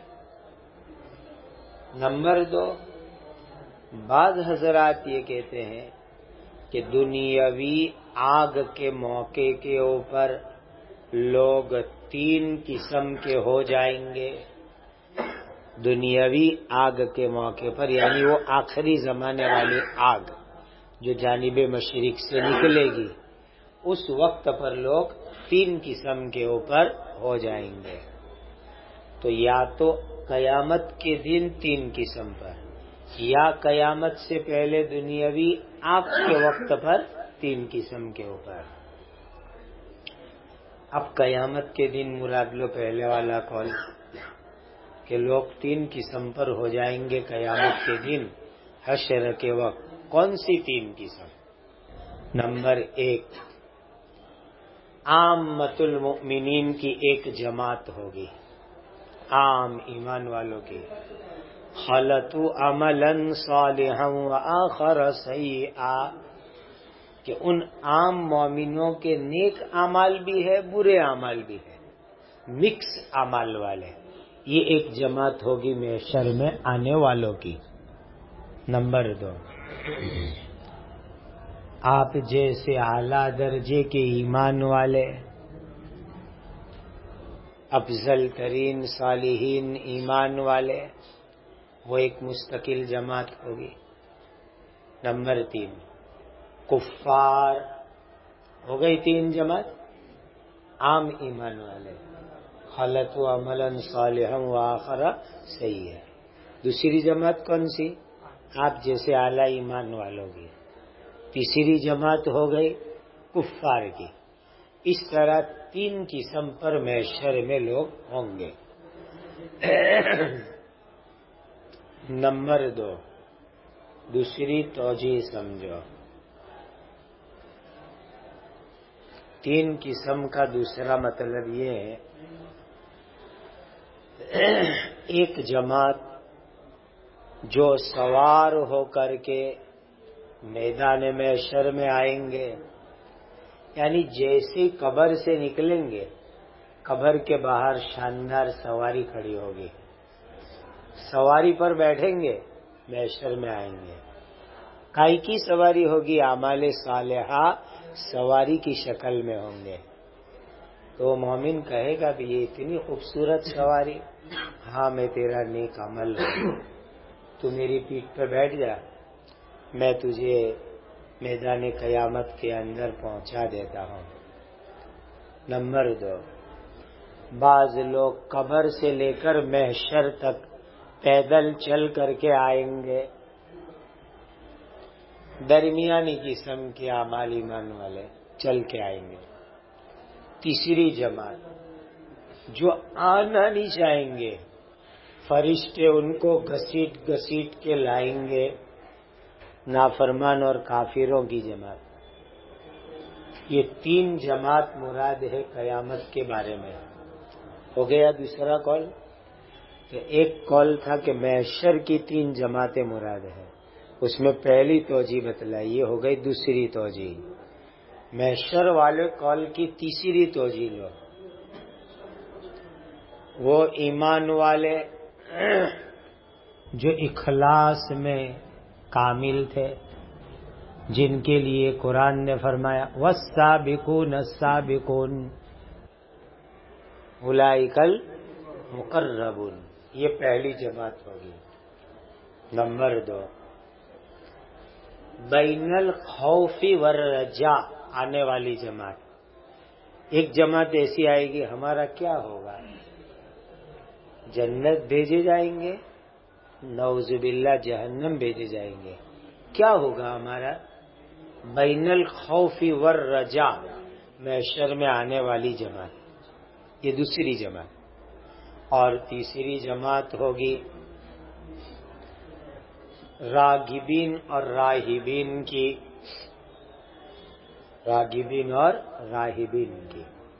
نمبر 2، بعض حضرات یہ کہتے ہیں کہ دنیاوی آگ کے موقع کے اوپر لوگ 3 قسم کے ہو جائیں گے۔ دنیاوی آگ کے موقع پر یعنی وہ آخری زمانے والی آگ جو جانب مشرق سے نکلے گی، اس وقت پر لوگ 3 قسم کے اوپر ہو جائیں گے۔ تو یا تو قیامت کے دن 3 قسم پر، یا قیامت سے پہلے دنیاوی آگ کے وقت پر 3 قسم کے اوپر۔ اب قیامت کے دن مراد لو پہلے والا قول کہ لوگ 3 قسم پر ہو جائیں گے قیامت کے دن حشر کے وقت۔ کون سی 3 قسم؟ نمبر 1، عامۃ المؤمنین کی ایک جماعت ہوگی، عام ایمان والوں کی، خلطوا عملا صالحا وآخر سیئا، کہ ان عام مومنوں کے نیک اعمال بھی ہے برے اعمال بھی ہے، مکس اعمال والے، یہ ایک جماعت ہوگی محشر میں آنے والوں کی۔ نمبر 2، آپ جیسے اعلیٰ درجے کے ایمان والے، افضل ترین صالحین ایمان والے، وہ ایک مستقل جماعت ہوگی۔ نمبر 3، کفار، ہو گئی 3 جماعت، عام ایمان والے، خلطوا عملا صالحا وآخر سیئا۔ دوسری جماعت کون سی؟ آپ جیسے اعلیٰ ایمان والوں کی۔ تیسری جماعت ہو گئی کفار کی۔ اس طرح 3 قسم پر محشر میں لوگ ہوں گے۔ نمبر 2، دوسری توجیہ سمجھو۔ 3 قسم کا دوسرا مطلب یہ ہے، ایک جماعت جو سوار ہو کر کے میدان محشر میں آئیں گے، یعنی جیسے قبر سے نکلیں گے قبر کے باہر شاندار سواری کھڑی ہوگی، سواری پر بیٹھیں گے، محشر میں آئیں گے۔ کائی کی سواری ہوگی؟ اعمال صالحہ سواری کی شکل میں ہوں گے۔ تو مومن کہے گا بھی یہ اتنی خوبصورت سواری، ہاں میں تیرا نیک عمل ہوں، تو میری پیٹھ پہ بیٹھ جا، میں تجھے میدان قیامت کے اندر پہنچا دیتا ہوں۔ نمبر 2، بعض لوگ قبر سے لے کر محشر تک پیدل چل کر کے آئیں گے، درمیانی قسم کے اعمال ایمان والے چل کے آئیں گے۔ تیسری جماعت جو آنا نہیں چاہیں گے، فرشتے ان کو گھسیٹ گھسیٹ کے لائیں گے، نافرمان اور کافروں کی جماعت۔ یہ 3 جماعت مراد ہے قیامت کے بارے میں۔ ہو گیا دوسرا قول؟ تو ایک قول تھا کہ محشر کی 3 جماعتیں مراد ہیں، اس میں پہلی توجیہ بتلائی، یہ ہو گئی دوسری توجیہ۔ محشر والے قول کی تیسری توجیہ لو، وہ ایمان والے جو اخلاص میں کامل تھے، جن کے لیے قرآن نے فرمایا والسابقون السابقون اولئک المقربون، یہ پہلی جماعت ہوگی۔ نمبر 2، بین الخوف والرجاء آنے والی جماعت۔ ایک جماعت ایسی آئے گی، ہمارا کیا ہوگا؟ جنت بھیجے جائیں گے، نعوذ باللہ جہنم بھیجے جائیں گے، کیا ہوگا ہمارا؟ بین الخوف والرجاء، محشر میں آنے والی جماعت، یہ دوسری جماعت۔ اور تیسری جماعت ہوگی راغبین اور راہبین کی، راغبین اور راہبین کی۔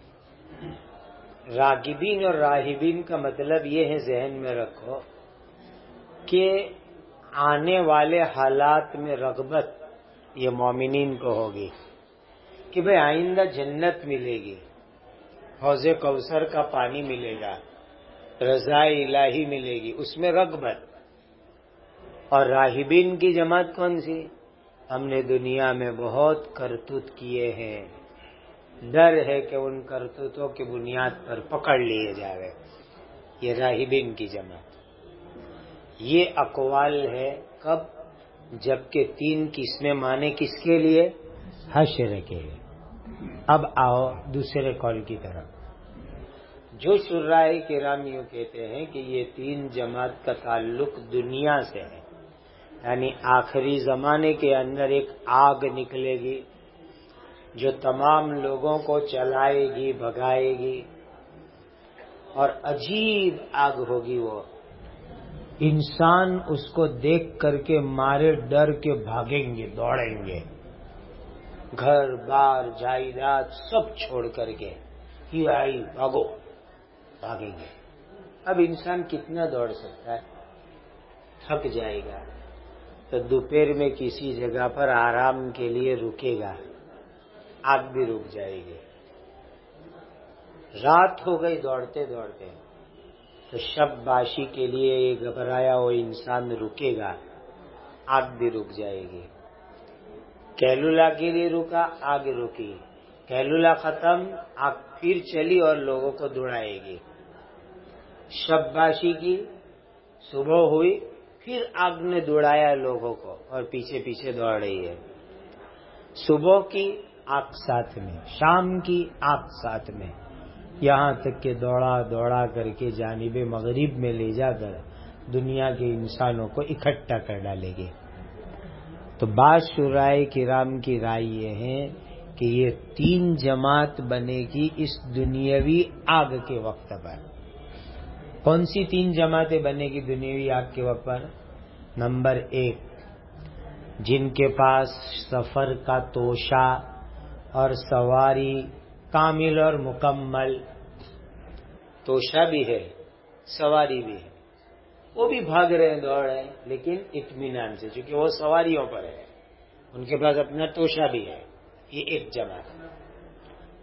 راغبین اور راہبین کا مطلب یہ ہے، ذہن میں رکھو کہ آنے والے حالات میں رغبت یہ مومنین کو ہوگی کہ بھئی آئندہ جنت ملے گی، حوض کوثر کا پانی ملے گا، رضا الہی ملے گی، اس میں رغبت۔ اور راہبین کی جماعت کون سی؟ ہم نے دنیا میں بہت کرتوت کیے ہیں، ڈر ہے کہ ان کرتوتوں کی بنیاد پر پکڑ لیے جاوے، یہ راہبین کی جماعت۔ یہ اقوال ہے کب؟ جبکہ 3 قسمیں مانے کس کے لیے؟ حشر کے لیے۔ اب آؤ دوسرے قول کی طرف۔ جو شراح کرام یوں کہتے ہیں کہ یہ 3 جماعت کا تعلق دنیا سے ہے، یعنی آخری زمانے کے اندر ایک آگ نکلے گی جو تمام لوگوں کو چلائے گی، بھگائے گی، اور عجیب آگ ہوگی، وہ انسان اس کو دیکھ کر کے مارے ڈر کے بھاگیں گے، دوڑیں گے، گھر بار جائیداد سب چھوڑ کر کے، یہ آئی بھاگو، بھاگیں گے۔ اب انسان کتنا دوڑ سکتا ہے؟ تھک جائے گا، تو دوپہر میں کسی جگہ پر آرام کے لیے رکے گا، آگ بھی رک جائے گی۔ رات ہو گئی دوڑتے دوڑتے، تو شب باشی کے لیے یہ گھبرایا وہ انسان رکے گا، آگ بھی رک جائے گی۔ کیلولا کے لیے رکا، آگ رکی، کیلولا ختم، آگ پھر چلی اور لوگوں کو دوڑائے گی۔ شب باشی کی، صبح ہوئی، پھر آگ نے دوڑایا لوگوں کو اور پیچھے پیچھے دوڑ رہی ہے۔ صبح کی آگ ساتھ میں، شام کی آگ ساتھ میں، یہاں تک کہ دوڑا دوڑا کر کے جانب مغرب میں لے جا کر دنیا کے انسانوں کو اکٹھا کر ڈالے گی۔ تو بعض شراح کرام کی رائے یہ ہے کہ یہ 3 جماعت بنے گی اس دنیاوی آگ کے وقت پر۔ کون سی 3 جماعتیں بنے گی دنیاوی آگ کے وقت پر؟ نمبر 1، جن کے پاس سفر کا توشہ اور سواری کامل اور مکمل، توشہ بھی ہے، سواری بھی ہے، وہ بھی بھاگ رہے ہیں، دوڑ رہے ہیں، لیکن اطمینان سے، چونکہ وہ سواریوں پر ہے، ان کے پاس اپنا توشہ بھی ہے، یہ ایک جماعت۔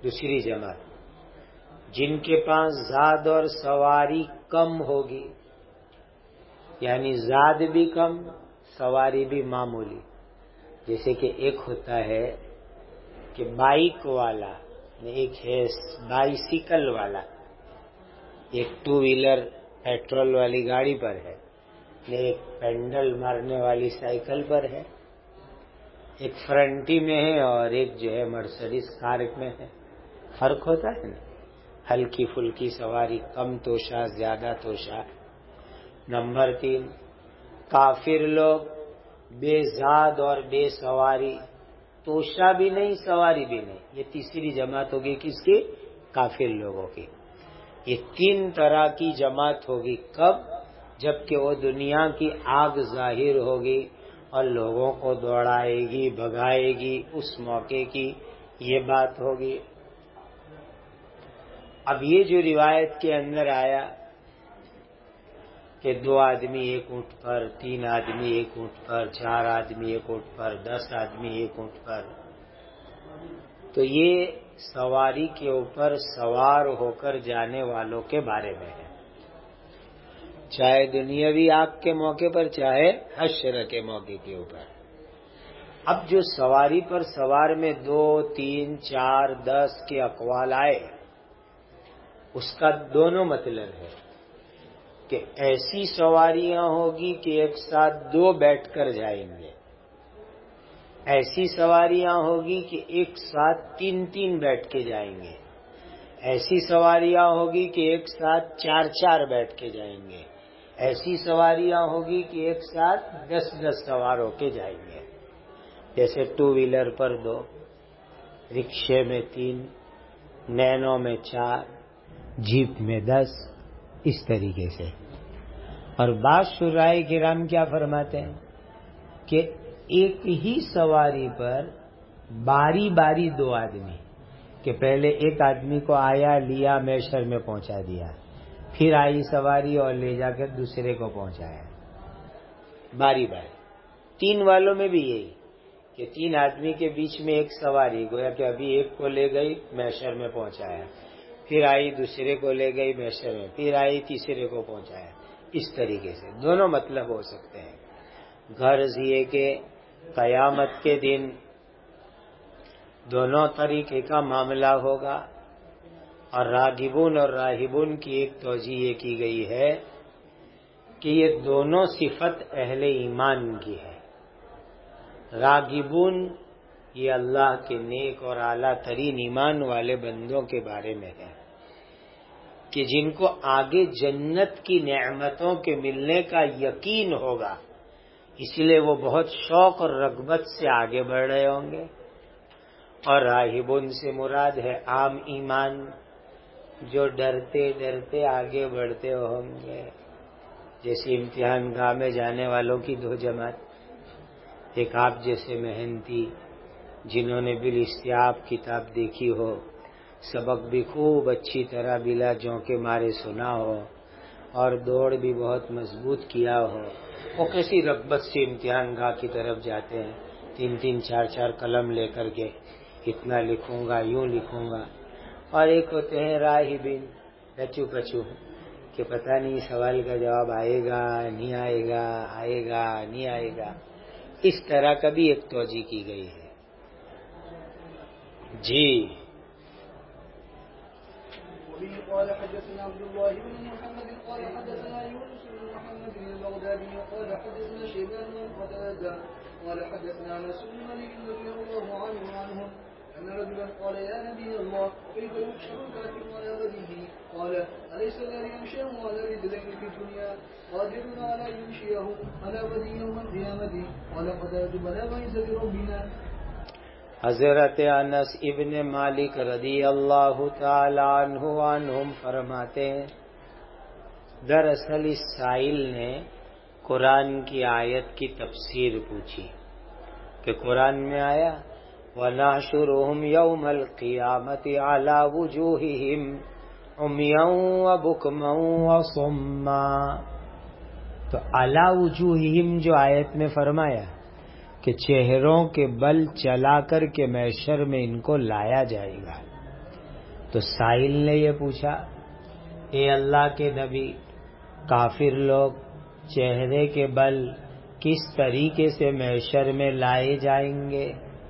دوسری جماعت جن کے پاس زاد اور سواری کم ہوگی، یعنی زاد بھی کم سواری بھی معمولی. جیسے کہ ایک ہوتا ہے کہ بائک والا، ایک ہے بائسیکل والا، ایک 2 ویلر پیٹرول والی گاڑی پر ہے، ایک پینڈل مارنے والی سائیکل پر ہے، ایک فرنٹی میں ہے اور ایک جو ہے مرسڈیز کار میں ہے. فرق ہوتا ہے نا، ہلکی پھلکی سواری، کم توشہ زیادہ توشہ. نمبر 3، کافر لوگ بے زاد اور بے سواری، توشہ بھی نہیں سواری بھی نہیں. یہ تیسری جماعت ہوگی کس کی؟ کافر لوگوں کی. یہ 3 طرح کی جماعت ہوگی. کب؟ جبکہ وہ دنیا کی آگ ظاہر ہوگی اور لوگوں کو دوڑائے گی، بھگائے گی، اس موقع کی یہ بات ہوگی. اب یہ جو روایت کے اندر آیا کہ 2 آدمی ایک اونٹ پر، 3 آدمی ایک اونٹ پر، 4 آدمی ایک اونٹ پر، 10 آدمی ایک اونٹ پر، تو یہ سواری کے اوپر سوار ہو کر جانے والوں کے بارے میں ہے، چاہے دنیاوی آگ کے موقع پر چاہے حشر کے موقع کے اوپر. اب جو سواری پر سوار میں 2، 3، 4، 10 کے اقوال آئے، اس کا دونوں مطلب ہے کہ ایسی سواریاں ہوگی کہ ایک ساتھ 2 بیٹھ کر جائیں گے، ایسی سواریاں ہوگی کہ ایک ساتھ 3 بیٹھ کے جائیں گے، ایسی سواریاں ہوگی کہ ایک ساتھ 4 بیٹھ کے جائیں گے، ایسی سواریاں ہوگی کہ ایک ساتھ 10 سوار ہو کے جائیں گے. جیسے 2 ویلر پر 2، رکشے میں 3، نینو میں 4، جیپ میں 10، اس طریقے سے. اور بعض شرائع کرام کیا فرماتے ہیں کہ ایک ہی سواری پر باری باری 2 آدمی، کہ پہلے ایک آدمی کو آیا لیا میشر میں پہنچا دیا، پھر آئی سواری اور لے جا کر دوسرے کو پہنچایا، باری باری. 3 والوں میں بھی یہی کہ 3 آدمی کے بیچ میں ایک سواری، گویا کہ ابھی ایک کو لے گئی میشر میں پہنچایا، پھر آئی دوسرے کو لے گئی میشر میں، پھر آئی تیسرے کو پہنچایا. اس طریقے سے دونوں مطلب ہو سکتے ہیں. غرض یہ کہ قیامت کے دن دونوں طریقے کا معاملہ ہوگا. اور راغبون اور راہبون کی ایک توجیہ یہ کی گئی ہے کہ یہ دونوں صفت اہل ایمان کی ہے. راغبون یہ اللہ کے نیک اور اعلیٰ ترین ایمان والے بندوں کے بارے میں ہے کہ جن کو آگے جنت کی نعمتوں کے ملنے کا یقین ہوگا، اس لیے وہ بہت شوق اور رغبت سے آگے بڑھ رہے ہوں گے. اور راہبون سے مراد ہے عام ایمان، جو ڈرتے ڈرتے آگے بڑھتے ہوں گے. جیسے امتحان گاہ میں جانے والوں کی 2 جماعت، ایک آپ جیسے محنتی جنہوں نے بالاستیاب کتاب دیکھی ہو، سبق بھی خوب اچھی طرح بلا جھونکے مارے سنا ہو اور دوڑ بھی بہت مضبوط کیا ہو، وہ کیسی رغبت سے امتحان گاہ کی طرف جاتے ہیں، 3 4 قلم لے کر کے اتنا لکھوں گا، یوں لکھوں گا. اور ایک ہوتے ہیں راہبین، لچو پچو، کہ پتہ نہیں سوال کا جواب آئے گا نہیں آئے گا، آئے گا نہیں آئے گا. اس طرح کا بھی ایک توجیہ کی گئی ہے. جی قال حدثنا عبد الله بن محمد قال حدثنا يونس بن محمد البغدادي قال حدثنا شيبان بن قتادة قال حدثنا انس بن مالك رضي الله عنهم ان رجلا قال يا نبي الله كيف يحشر الكافر على وجهه قال اليس الذي يمشي على رجلين في الدنيا قادر على ان يمشيه على وجهه يوم القيامه قال قتادة بلى وعزة ربنا. حضرت انس ابن مالک رضی اللہ تعالی عنہم فرماتے ہیں دراصل اس سائل نے قرآن کی آیت کی تفسیر پوچھی کہ قرآن میں آیا وَنَحْشُرُهُمْ يَوْمَ الْقِيَامَةِ عَلَى وُجُوهِهِمْ عُمْيًا وَبُكْمًا وَصُمًّا. تو عَلَى وُجُوهِهِمْ جو آیت میں فرمایا کہ چہروں کے بل چلا کر کے محشر میں ان کو لایا جائے گا. تو سائل نے یہ پوچھا، اے اللہ کے نبی، کافر لوگ چہرے کے بل کس طریقے سے محشر میں لائے جائیں گے؟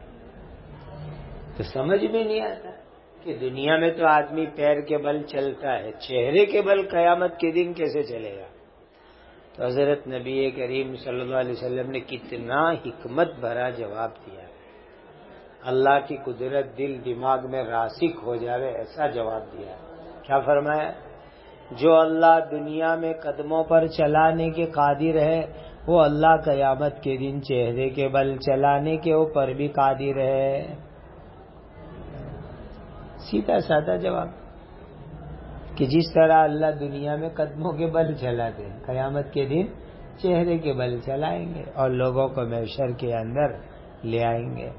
تو سمجھ میں نہیں آتا کہ دنیا میں تو آدمی پیر کے بل چلتا ہے، چہرے کے بل قیامت کے دن کیسے چلے گا؟ تو حضرت نبی کریم صلی اللہ علیہ وسلم نے کتنا حکمت بھرا جواب دیا، اللہ کی قدرت دل دماغ میں راسخ ہو جاوے ایسا جواب دیا۔ کیا فرمایا؟ جو اللہ دنیا میں قدموں پر چلانے کے قادر ہے، وہ اللہ قیامت کے دن چہرے کے بل چلانے کے اوپر بھی قادر ہے۔ سیدھا سادہ جواب کہ جس طرح اللہ دنیا میں قدموں کے بل چلاتے ہیں، قیامت کے دن چہرے کے بل چلائیں گے اور لوگوں کو محشر کے اندر لے آئیں گے۔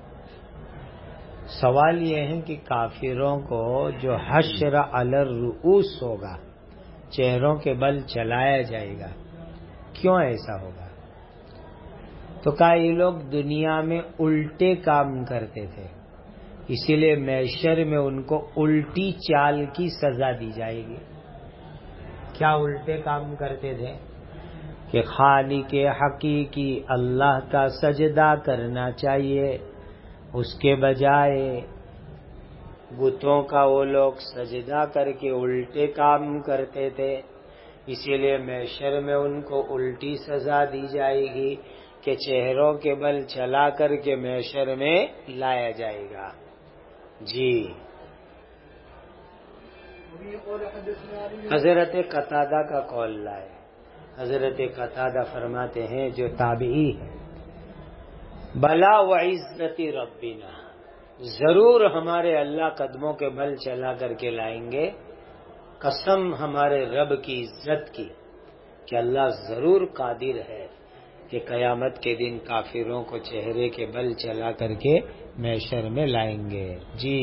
سوال یہ ہے کہ کافروں کو جو حشر علی الرؤوس ہوگا، چہروں کے بل چلایا جائے گا، کیوں ایسا ہوگا؟ تو کہا یہ لوگ دنیا میں الٹے کام کرتے تھے، اسی لیے محشر میں ان کو الٹی چال کی سزا دی جائے گی۔ کیا الٹے کام کرتے تھے؟ کہ خالق حقیقی اللہ کا سجدہ کرنا چاہیے، اس کے بجائے بتوں کا وہ لوگ سجدہ کر کے الٹے کام کرتے تھے، اسی لیے محشر میں ان کو الٹی سزا دی جائے گی کہ چہروں کے بل چلا کر کے محشر میں لایا جائے گا۔ جی حضرت قتادہ کا قول لائے۔ حضرت قتادہ فرماتے ہیں، جو تابعی ہے، بلا وعزت ربنا، ضرور ہمارے اللہ قدموں کے بل چلا کر کے لائیں گے، قسم ہمارے رب کی عزت کی کہ اللہ ضرور قادر ہے کہ قیامت کے دن کافروں کو چہرے کے بل چلا کر کے محشر میں لائیں گے۔ جی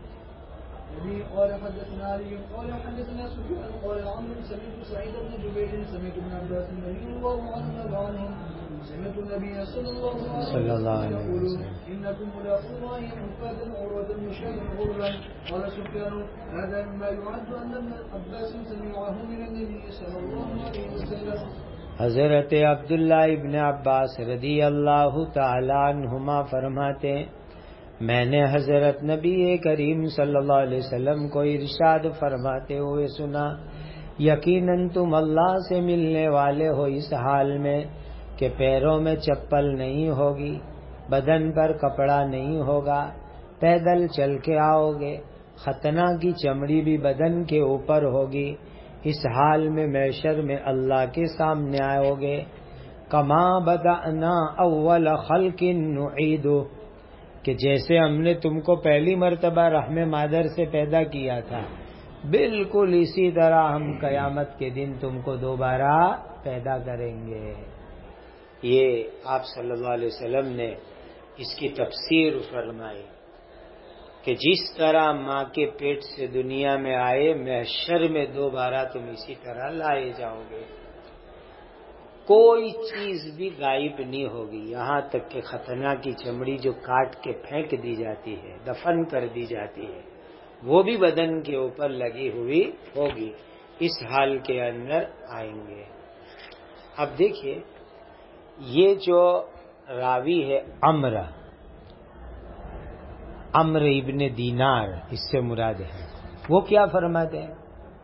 قال حدثنا علي قال حدثنا سفيان قال عمرو سمعت سعيد بن جبير سمعت ابن عباس رضي الله عنهم سمعت النبي صلى الله عليه وسلم انكم ملاقو الله حفاظا عروة مشاة غرلا. قال سفيان هذا مما يعد ان ابن عباس سمعه من النبي صلى الله عليه وسلم. حضرت عبداللہ ابن عباس رضی اللہ تعالی عنہما فرماتے ہیں، میں نے حضرت نبی کریم صلی اللہ علیہ وسلم کو ارشاد فرماتے ہوئے سنا، یقیناً تم اللہ سے ملنے والے ہو اس حال میں کہ پیروں میں چپل نہیں ہوگی، بدن پر کپڑا نہیں ہوگا، پیدل چل کے آؤ گے، ختنہ کی چمڑی بھی بدن کے اوپر ہوگی، اس حال میں محشر میں اللہ کے سامنے آؤ گے۔ کما بدأنا اول خلق نعید، کہ جیسے ہم نے تم کو پہلی مرتبہ رحم مادر سے پیدا کیا تھا، بالکل اسی طرح ہم قیامت کے دن تم کو دوبارہ پیدا کریں گے۔ یہ آپ صلی اللہ علیہ وسلم نے اس کی تفسیر فرمائی کہ جس طرح ماں کے پیٹ سے دنیا میں آئے، محشر میں دوبارہ تم اسی طرح لائے جاؤ گے، کوئی چیز بھی غائب نہیں ہوگی، یہاں تک کہ ختنہ کی چمڑی جو کاٹ کے پھینک دی جاتی ہے، دفن کر دی جاتی ہے، وہ بھی بدن کے اوپر لگی ہوئی ہوگی، اس حال کے اندر آئیں گے۔ اب دیکھیے، یہ جو راوی ہے عمرو ابن دینار، اس سے مراد ہے، وہ کیا فرماتے ہیں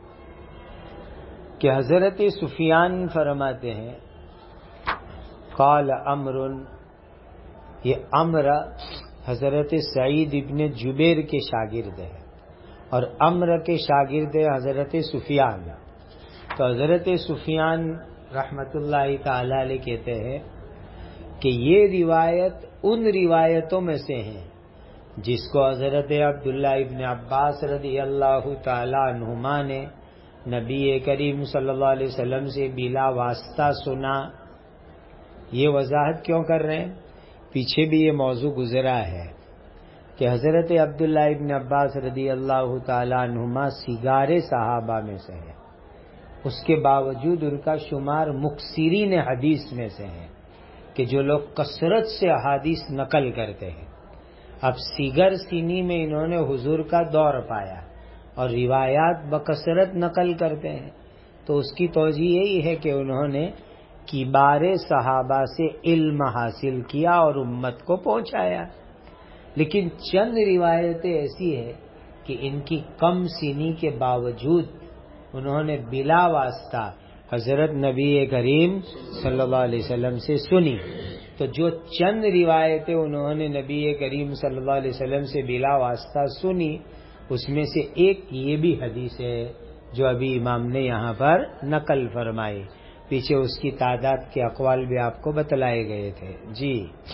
کہ حضرت سفیان فرماتے ہیں، قال عمرو، یہ عمرو حضرت سعید ابن جبیر کے شاگرد ہے اور عمرو کے شاگرد حضرت سفیان، تو حضرت سفیان رحمت اللہ تعالی علیہ کہتے ہیں کہ یہ روایت ان روایتوں میں سے ہیں جس کو حضرت عبداللہ ابن عباس رضی اللہ تعالی عنہما نے نبی کریم صلی اللہ علیہ وسلم سے بلا واسطہ سنا۔ یہ وضاحت کیوں کر رہے ہیں؟ پیچھے بھی یہ موضوع گزرا ہے کہ حضرت عبداللہ ابن عباس رضی اللہ تعالی عنہما سگارے صحابہ میں سے ہیں، اس کے باوجود ان کا شمار مکثرین حدیث میں سے ہے کہ جو لوگ کثرت سے احادیث نقل کرتے ہیں۔ اب سیگر سینی میں انہوں نے حضور کا دور پایا، اور روایات بکثرت نقل کرتے ہیں، تو اس کی توجیہ یہی ہے کہ انہوں نے کبار صحابہ سے علم حاصل کیا اور امت کو پہنچایا. لیکن چند روایتیں ایسی ہیں کہ ان کی کم سنی کے باوجود انہوں نے بلا واسطہ حضرت نبی کریم صلی اللہ علیہ وسلم سے سنی. تو جو چند روایتیں انہوں نے نبی کریم صلی اللہ علیہ وسلم سے بلا واسطہ سنی، اس میں سے ایک یہ بھی حدیث ہے جو ابھی امام نے یہاں پر نقل فرمائی. پیچھے اس کی تعداد کے اقوال بھی آپ کو بتلائے گئے تھے. جی.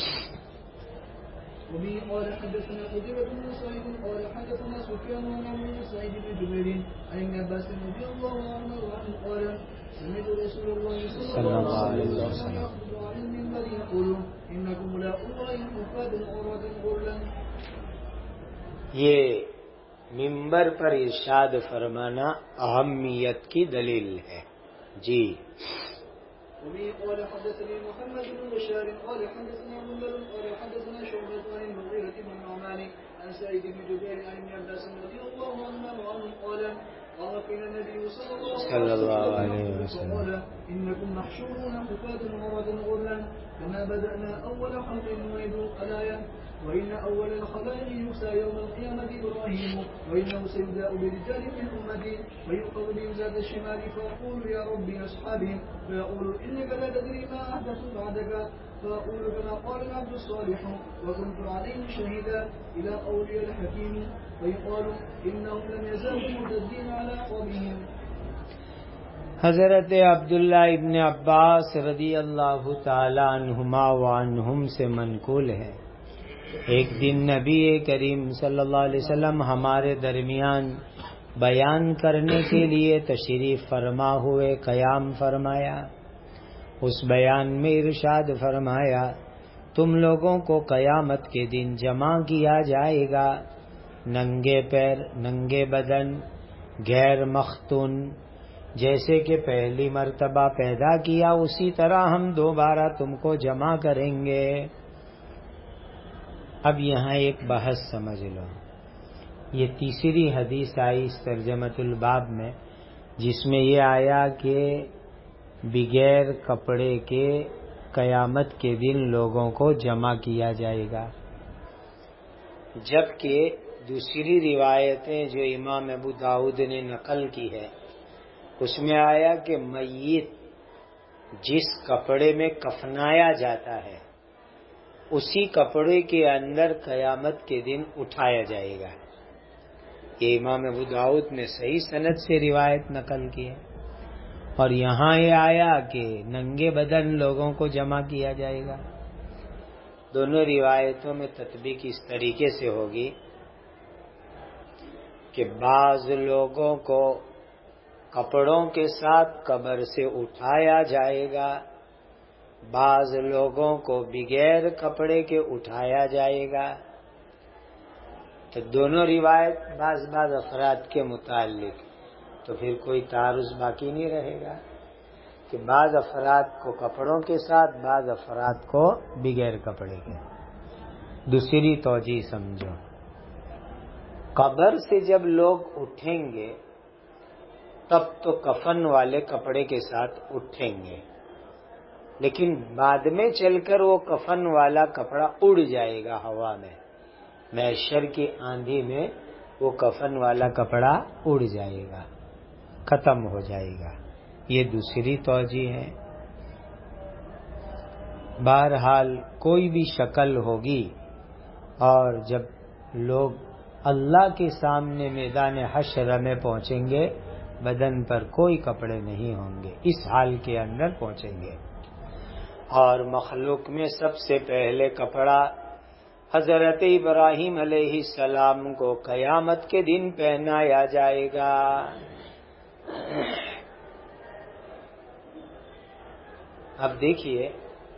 وبه قال حدثنا قتيبة بن سعيد قال حدثنا سفيان عن عمرو بن سعيد بن جبير عن ابن عباس رضي الله عنه قال سمعت رسول الله صلى الله عليه وسلم يخطب عن المنبر يقول انكم ملاء الله حفاة عراة غرلا. یہ منبر پر ارشاد فرمانا اہمیت کی دلیل ہے. جی. وبه قال حدثني محمد بن بشار قال حدثنا منذر قال حدثنا شعبة عن المغيرة بن نعمان عن سعيد بن جبير عن ابن عباس رضي الله عنه قال قال فينا النبي صلى الله عليه وسلم قال انكم محشورون حفاة عراة غرلا كما بدأنا اول خلق نعيد الآية وإن أول الخلائق يكسى يوم القيامة إبراهيم وإنه سيبدأ برجال من أمتي ويؤخذ بهم ذات الشمال فأقول يا ربي أصحابهم فيقول إنك لا تدري ما أحدث بعدك فأقول كما قال العبد الصالح وكنت عليهم شهيدا إلى قولي الحكيم فيقال إنهم لم يزالوا مرتدين على أعقابهم. حضرت عبداللہ ابن عباس رضی اللہ تعالی عنہما وعنہم سے منقول ہے، ایک دن نبی کریم صلی اللہ علیہ وسلم ہمارے درمیان بیان کرنے کے لیے تشریف فرما ہوئے قیام فرمایا. اس بیان میں ارشاد فرمایا تم لوگوں کو قیامت کے دن جمع کیا جائے گا، ننگے پیر، ننگے بدن، غیر مختون، جیسے کہ پہلی مرتبہ پیدا کیا اسی طرح ہم دوبارہ تم کو جمع کریں گے. اب یہاں ایک بحث سمجھ لو. یہ تیسری حدیث آئی اس ترجمۃ الباب میں جس میں یہ آیا کہ بغیر کپڑے کے قیامت کے دن لوگوں کو جمع کیا جائے گا، جبکہ دوسری روایتیں جو امام ابو داؤد نے نقل کی ہے اس میں آیا کہ میت جس کپڑے میں کفنایا جاتا ہے اسی کپڑے کے اندر قیامت کے دن اٹھایا جائے گا. یہ امام ابو داؤد نے صحیح سند سے روایت نقل کی ہے. اور یہاں یہ آیا کہ ننگے بدن لوگوں کو جمع کیا جائے گا. دونوں روایتوں میں تطبیق اس طریقے سے ہوگی کہ بعض لوگوں کو کپڑوں کے ساتھ قبر سے اٹھایا جائے گا، بعض لوگوں کو بغیر کپڑے کے اٹھایا جائے گا. تو دونوں روایت بعض افراد کے متعلق، تو پھر کوئی تعارض باقی نہیں رہے گا کہ بعض افراد کو کپڑوں کے ساتھ، بعض افراد کو بغیر کپڑے کے. دوسری توجیہ سمجھو، قبر سے جب لوگ اٹھیں گے تب تو کفن والے کپڑے کے ساتھ اٹھیں گے، لیکن بعد میں چل کر وہ کفن والا کپڑا اڑ جائے گا ہوا میں. محشر کی آندھی میں وہ کفن والا کپڑا اڑ جائے گا، ختم ہو جائے گا. یہ دوسری توجیہ ہے. بہرحال کوئی بھی شکل ہوگی، اور جب لوگ اللہ کے سامنے میدان حشر میں پہنچیں گے بدن پر کوئی کپڑے نہیں ہوں گے، اس حال کے اندر پہنچیں گے. اور مخلوق میں سب سے پہلے کپڑا حضرت ابراہیم علیہ السلام کو قیامت کے دن پہنایا جائے گا. اب دیکھیے،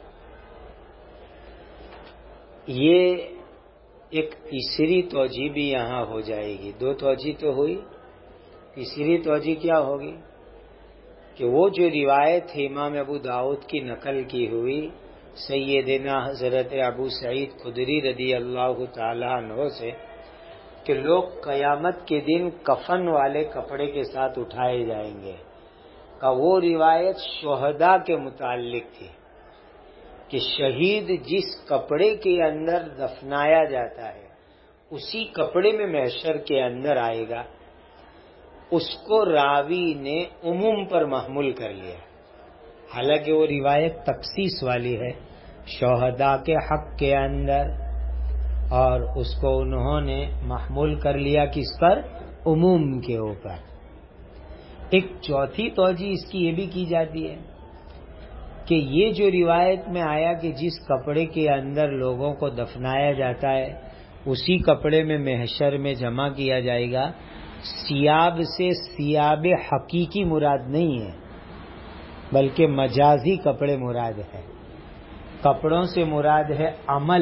یہ ایک تیسری توجیہ بھی یہاں ہو جائے گی. دو توجیہ تو ہوئی، تیسری توجیہ کیا ہوگی کہ وہ جو روایت امام ابو داؤد کی نقل کی ہوئی سیدنا حضرت ابو سعید خدری رضی اللہ تعالیٰ عنہ سے کہ لوگ قیامت کے دن کفن والے کپڑے کے ساتھ اٹھائے جائیں گے، کا وہ روایت شہداء کے متعلق تھی کہ شہید جس کپڑے کے اندر دفنایا جاتا ہے اسی کپڑے میں محشر کے اندر آئے گا، اس کو راوی نے عموم پر محمول کر لیا، حالانکہ وہ روایت تخصیص والی ہے شہداء کے حق کے اندر، اور اس کو انہوں نے محمول کر لیا کس پر؟ عموم کے اوپر۔ ایک چوتھی توجہ اس کی یہ بھی کی جاتی ہے کہ یہ جو روایت میں آیا کہ جس کپڑے کے اندر لوگوں کو دفنایا جاتا ہے اسی کپڑے میں محشر میں جمع کیا جائے گا، ثیاب سے ثیاب حقیقی مراد نہیں ہے بلکہ مجازی کپڑے مراد ہے۔ کپڑوں سے مراد ہے عمل،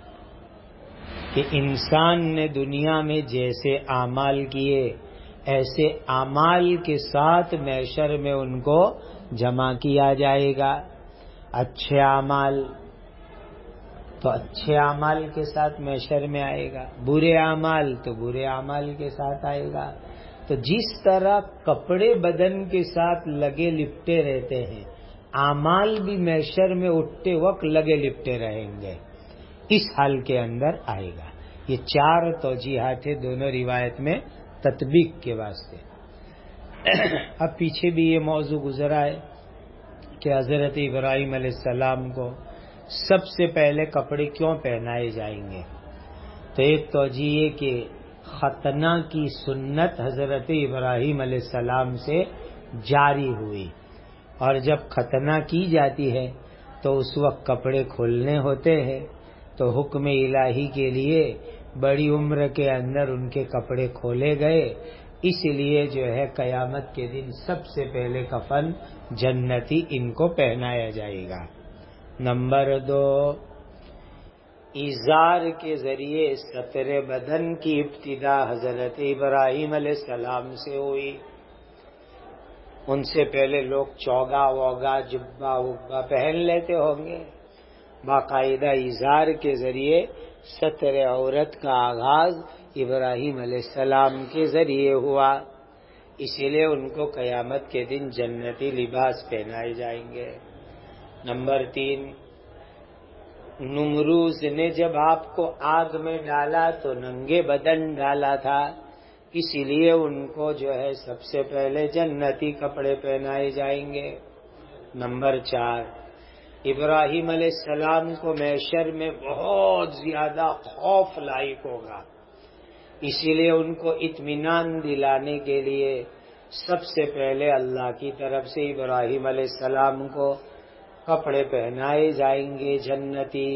کہ انسان نے دنیا میں جیسے اعمال کیے ایسے اعمال کے ساتھ محشر میں ان کو جمع کیا جائے گا۔ اچھے اعمال تو اچھے اعمال کے ساتھ محشر میں آئے گا، برے اعمال تو برے اعمال کے ساتھ آئے گا۔ تو جس طرح کپڑے بدن کے ساتھ لگے لپٹے رہتے ہیں، اعمال بھی محشر میں اٹھتے وقت لگے لپٹے رہیں گے، اس حال کے اندر آئے گا۔ یہ چار توجیحات ہیں دونوں روایت میں تطبیق کے واسطے۔ اب پیچھے بھی یہ موضوع گزرا ہے کہ حضرت ابراہیم علیہ السلام کو سب سے پہلے کپڑے کیوں پہنائے جائیں گے، تو ایک توجیہ یہ کہ ختنہ کی سنت حضرت ابراہیم علیہ السلام سے جاری ہوئی، اور جب ختنہ کی جاتی ہے تو اس وقت کپڑے کھولنے ہوتے ہیں، تو حکم الہی کے لیے بڑی عمر کے اندر ان کے کپڑے کھولے گئے، اس لیے جو ہے قیامت کے دن سب سے پہلے کفن جنتی ان کو پہنایا جائے گا۔ نمبر 2، ازار کے ذریعے ستر بدن کی ابتدا حضرت ابراہیم علیہ السلام سے ہوئی۔ ان سے پہلے لوگ چوگا ووگا جبہ وبہ پہن لیتے ہوں گے، باقاعدہ ازار کے ذریعے ستر عورت کا آغاز ابراہیم علیہ السلام کے ذریعے ہوا، اسی لیے ان کو قیامت کے دن جنتی لباس پہنائے جائیں گے۔ نمبر 3، نمروز نے جب آپ کو آگ میں ڈالا تو ننگے بدن ڈالا تھا، اسی لیے ان کو جو ہے سب سے پہلے جنتی کپڑے پہنائے جائیں گے۔ نمبر 4، ابراہیم علیہ السلام کو محشر میں بہت زیادہ خوف لاحق ہوگا، اسی لیے ان کو اطمینان دلانے کے لیے سب سے پہلے اللہ کی طرف سے ابراہیم علیہ السلام کو کپڑے پہنائے جائیں گے جنتی۔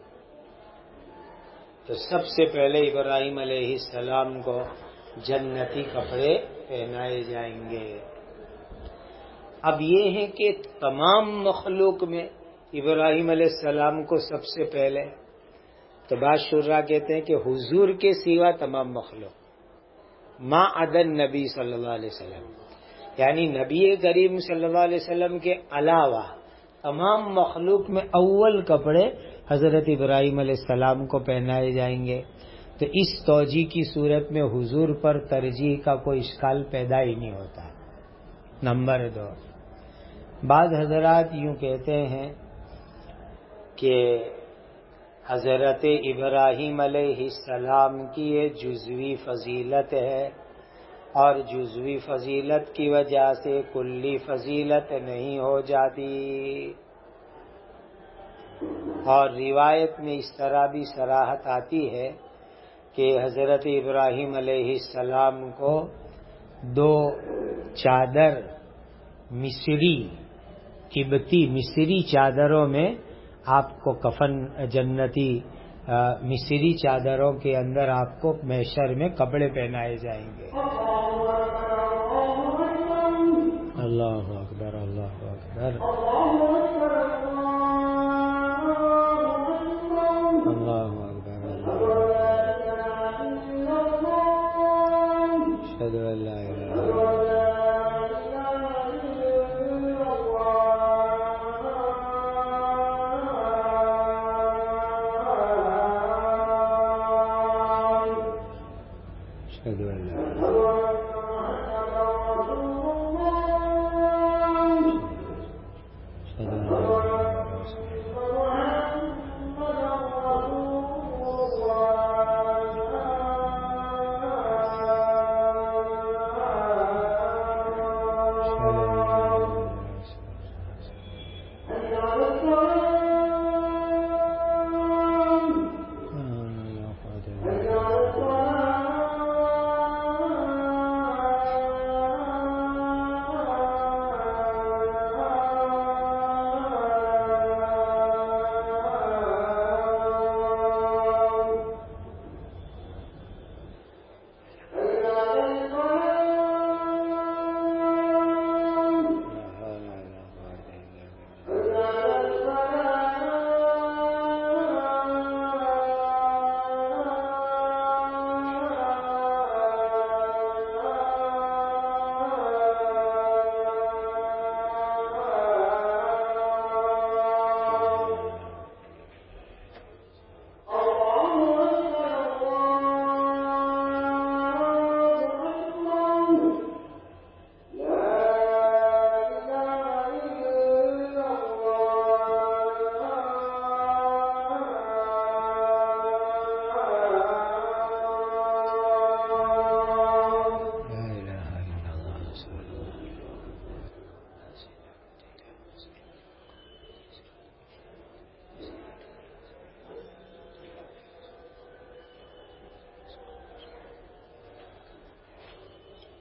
تو سب سے پہلے ابراہیم علیہ السلام کو جنتی کپڑے پہنائے جائیں گے۔ اب یہ ہے کہ تمام مخلوق میں ابراہیم علیہ السلام کو سب سے پہلے، تو بعض شرح کہتے ہیں کہ حضور کے سوا تمام مخلوق ما عدا نبی صلی اللہ علیہ وسلم، یعنی نبی کریم صلی اللہ علیہ وسلم کے علاوہ تمام مخلوق میں اول کپڑے حضرت ابراہیم علیہ السلام کو پہنائے جائیں گے۔ تو اس توجیہ کی صورت میں حضور پر ترجیح کا کوئی اشکال پیدا ہی نہیں ہوتا۔ نمبر 2، بعض حضرات یوں کہتے ہیں کہ حضرت ابراہیم علیہ السلام کی یہ جزوی فضیلت ہے، اور جزوی فضیلت کی وجہ سے کلی فضیلت نہیں ہو جاتی، اور روایت میں اس طرح بھی صراحت آتی ہے کہ حضرت ابراہیم علیہ السلام کو 2 چادر مصری قبطی مصری چادروں میں آپ کو کفن جنتی مصری چادروں کے اندر آپ کو محشر میں کپڑے پہنائے جائیں گے۔ اللہ اکبر، اللہ اکبر، اللہ اکبر، اشہد ان لا الہ الا اللہ۔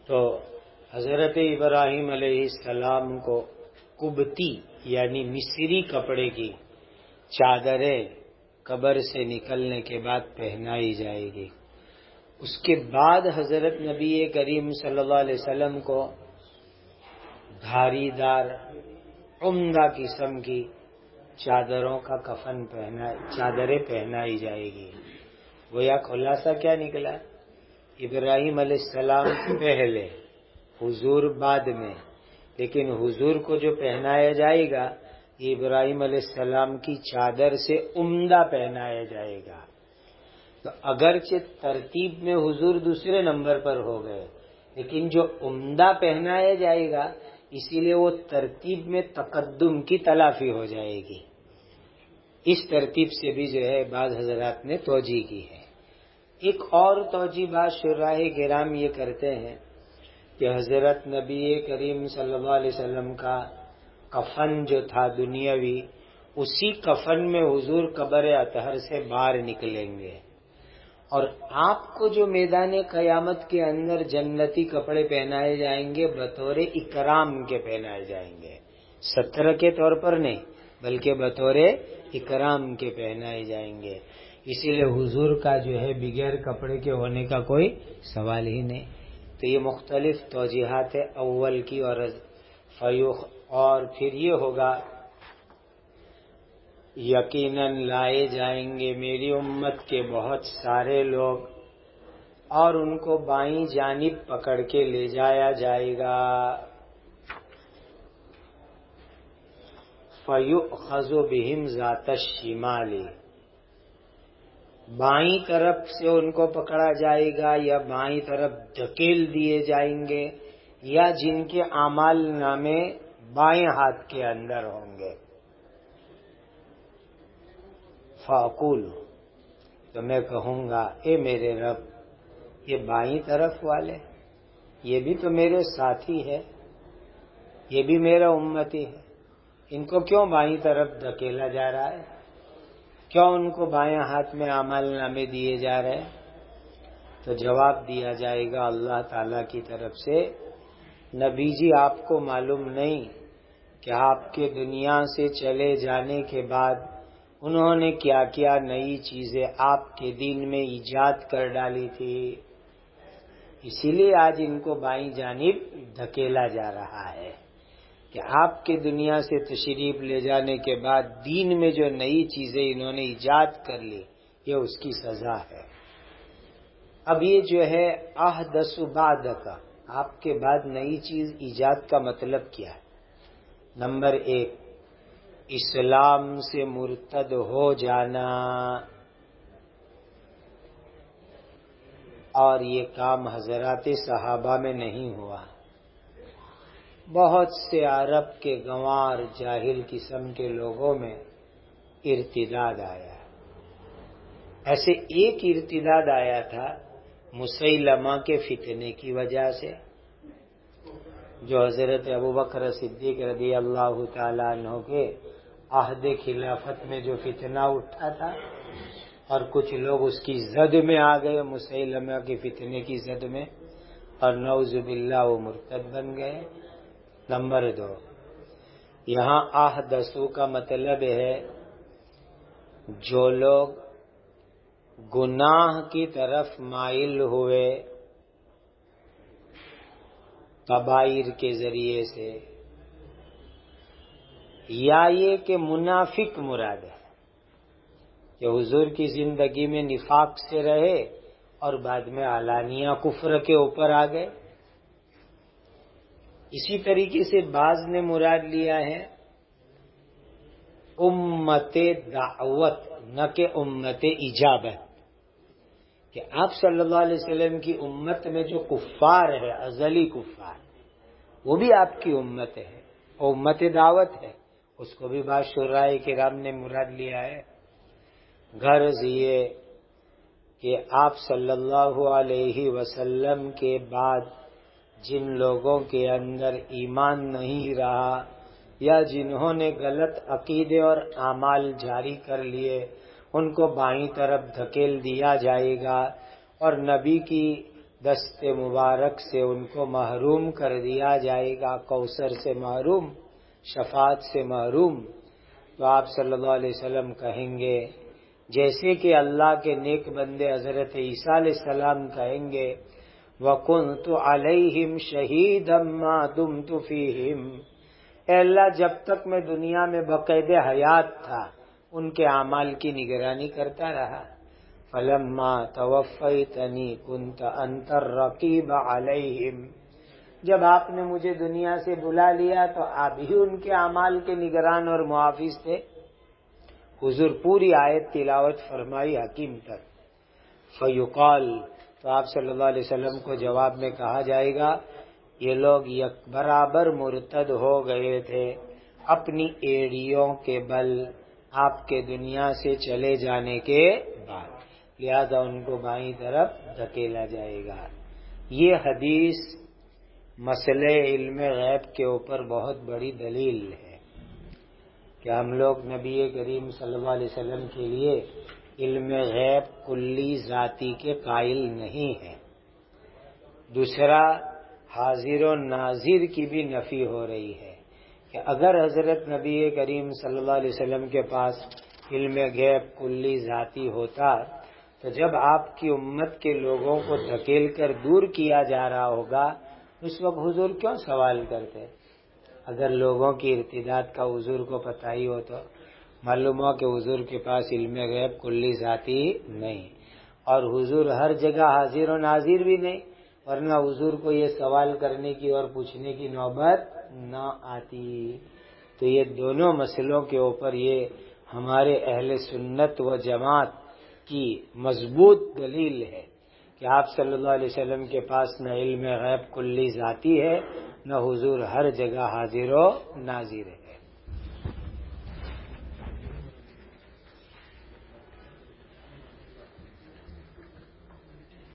تو حضرت ابراہیم علیہ السلام کو قبطی یعنی مصری کپڑے کی چادریں قبر سے نکلنے کے بعد پہنائی جائے گی. اس کے بعد حضرت نبی کریم صلی اللہ علیہ وسلم کو دھاری دار عمدہ قسم کی چادروں کا چادریں پہنائی جائے گی. گویا خلاصہ کیا نکلا؟ ابراہیم علیہ السلام پہلے، حضور بعد میں، لیکن حضور کو جو پہنایا جائے گا یہ ابراہیم علیہ السلام کی چادر سے عمدہ پہنایا جائے گا. تو اگرچہ ترتیب میں حضور دوسرے نمبر پر ہو گئے، لیکن جو عمدہ پہنایا جائے گا اسی لیے وہ ترتیب میں تقدم کی تلافی ہو جائے گی. اس ترتیب سے بھی جو ہے بعض حضرات نے توجیہ کی ہے. ایک اور توجیہ بعض شراح کرام یہ کرتے ہیں کہ حضرت نبی کریم صلی اللہ علیہ وسلم کا کفن جو تھا دنیاوی، اسی کفن میں حضور قبر اطہر سے باہر نکلیں گے، اور آپ کو جو میدان قیامت کے اندر جنتی کپڑے پہنائے جائیں گے بطور اکرام کے پہنائے جائیں گے، ستر کے طور پر نہیں بلکہ بطور اکرام کے پہنائے جائیں گے. اسی لیے حضور کا جو ہے بغیر کپڑے کے ہونے کا کوئی سوال ہی نہیں. تو یہ مختلف توجیحات اول کی اور پھر یہ ہوگا یقیناً لائے جائیں گے میری امت کے بہت سارے لوگ اور ان کو بائیں جانب پکڑ کے لے جایا جائے گا. فَيُؤْخَذُ بِهِمْ ذَاتَ الشِّمَالِ، بائیں طرف سے ان کو پکڑا جائے گا یا بائیں طرف دھکیل دیے جائیں گے، یا جن کے اعمال نامے بائیں ہاتھ کے اندر ہوں گے. فَأَقُولُ، تو میں کہوں گا اے میرے رب، یہ بائیں طرف والے یہ بھی تو میرے ساتھی ہے، یہ بھی میرا امتی ہے، ان کو کیوں بائیں طرف دھکیلا جا رہا ہے؟ کیوں ان کو بائیں ہاتھ میں اعمال نامے دیے جا رہے ہیں؟ تو جواب دیا جائے گا اللہ تعالی کی طرف سے، نبی جی آپ کو معلوم نہیں کہ آپ کے دنیا سے چلے جانے کے بعد انہوں نے کیا کیا نئی چیزیں آپ کے دین میں ایجاد کر ڈالی تھی، اسی لیے آج ان کو بائیں جانب دھکیلا جا رہا ہے کہ آپ کے دنیا سے تشریف لے جانے کے بعد دین میں جو نئی چیزیں انہوں نے ایجاد کر لی یہ اس کی سزا ہے. اب یہ جو ہے احدث بعدک، آپ کے بعد نئی چیز ایجاد کا مطلب کیا ہے؟ نمبر 1، اسلام سے مرتد ہو جانا، اور یہ کام حضرات صحابہ میں نہیں ہوا. بہت سے عرب کے گنوار جاہل قسم کے لوگوں میں ارتداد آیا. ایسے ایک ارتداد آیا تھا مسیلمہ کے فتنے کی وجہ سے، جو حضرت ابوبکر صدیق رضی اللہ تعالیٰ عنہ کے عہد خلافت میں جو فتنہ اٹھا تھا، اور کچھ لوگ اس کی زد میں آ گئے، مسیلمہ کے فتنے کی زد میں، اور نعوذ باللہ وہ مرتد بن گئے. نمبر 2، یہاں احدثو کا مطلب ہے جو لوگ گناہ کی طرف مائل ہوئے کبائر کے ذریعے سے، یا یہ کہ منافق مراد ہے کہ حضور کی زندگی میں نفاق سے رہے اور بعد میں علانیہ کفر کے اوپر آ گئے. اسی طریقے سے بعض نے مراد لیا ہے امت دعوت، نہ کہ امت اجابت، کہ آپ صلی اللہ علیہ وسلم کی امت میں جو کفار ہے، ازلی کفار، وہ بھی آپ کی امت ہے، اور امت دعوت ہے، اس کو بھی بعض شراح کرام نے مراد لیا ہے. غرض یہ کہ آپ صلی اللہ علیہ وسلم کے بعد جن لوگوں کے اندر ایمان نہیں رہا یا جنہوں نے غلط عقیدے اور اعمال جاری کر لیے، ان کو بائیں طرف دھکیل دیا جائے گا، اور نبی کی دست مبارک سے ان کو محروم کر دیا جائے گا، کوثر سے محروم، شفاعت سے محروم. تو آپ صلی اللہ علیہ وسلم کہیں گے جیسے کہ اللہ کے نیک بندے حضرت عیسیٰ علیہ السلام کہیں گے وَكُنْتُ عَلَيْهِمْ شَهِيدًا مَا دُمْتُ فِيهِمْ، اے اللہ جب تک میں دنیا میں بقید حیات تھا ان کے اعمال کی نگرانی کرتا رہا. فَلَمَّا تَوَفَّيْتَنِي كُنْتَ أَنْتَ الرَّقِيبَ عَلَيْهِمْ، جب آپ نے مجھے دنیا سے بلا لیا تو آپ ہی ان کے اعمال کے نگران اور محافظ تھے. حضور پوری آیت تلاوت فرمائی حکیم تک. فیقال، تو آپ صلی اللہ علیہ وسلم کو جواب میں کہا جائے گا یہ لوگ یک برابر مرتد ہو گئے تھے اپنی ایڑیوں کے بل آپ کے دنیا سے چلے جانے کے بعد، لہذا ان کو بائیں طرف دھکیلا جائے گا. یہ حدیث مسئلہ علم غیب کے اوپر بہت بڑی دلیل ہے کہ ہم لوگ نبی کریم صلی اللہ علیہ وسلم کے لیے علم غیب کلی ذاتی کے قائل نہیں ہیں. دوسرا، حاضر و ناظر کی بھی نفی ہو رہی ہے کہ اگر حضرت نبی کریم صلی اللہ علیہ وسلم کے پاس علم غیب کلی ذاتی ہوتا تو جب آپ کی امت کے لوگوں کو دھکیل کر دور کیا جا رہا ہوگا اس وقت حضور کیوں سوال کرتے؟ اگر لوگوں کی ارتداد کا حضور کو پتہ ہی ہو تو معلوم ہو کہ حضور کے پاس علم غیب کلی ذاتی نہیں، اور حضور ہر جگہ حاضر و ناظر بھی نہیں، ورنہ حضور کو یہ سوال کرنے کی اور پوچھنے کی نوبت نہ آتی. تو یہ دونوں مسئلوں کے اوپر یہ ہمارے اہل سنت و جماعت کی مضبوط دلیل ہے کہ آپ صلی اللہ علیہ وسلم کے پاس نہ علم غیب کلی ذاتی ہے، نہ حضور ہر جگہ حاضر و ناظر ہے.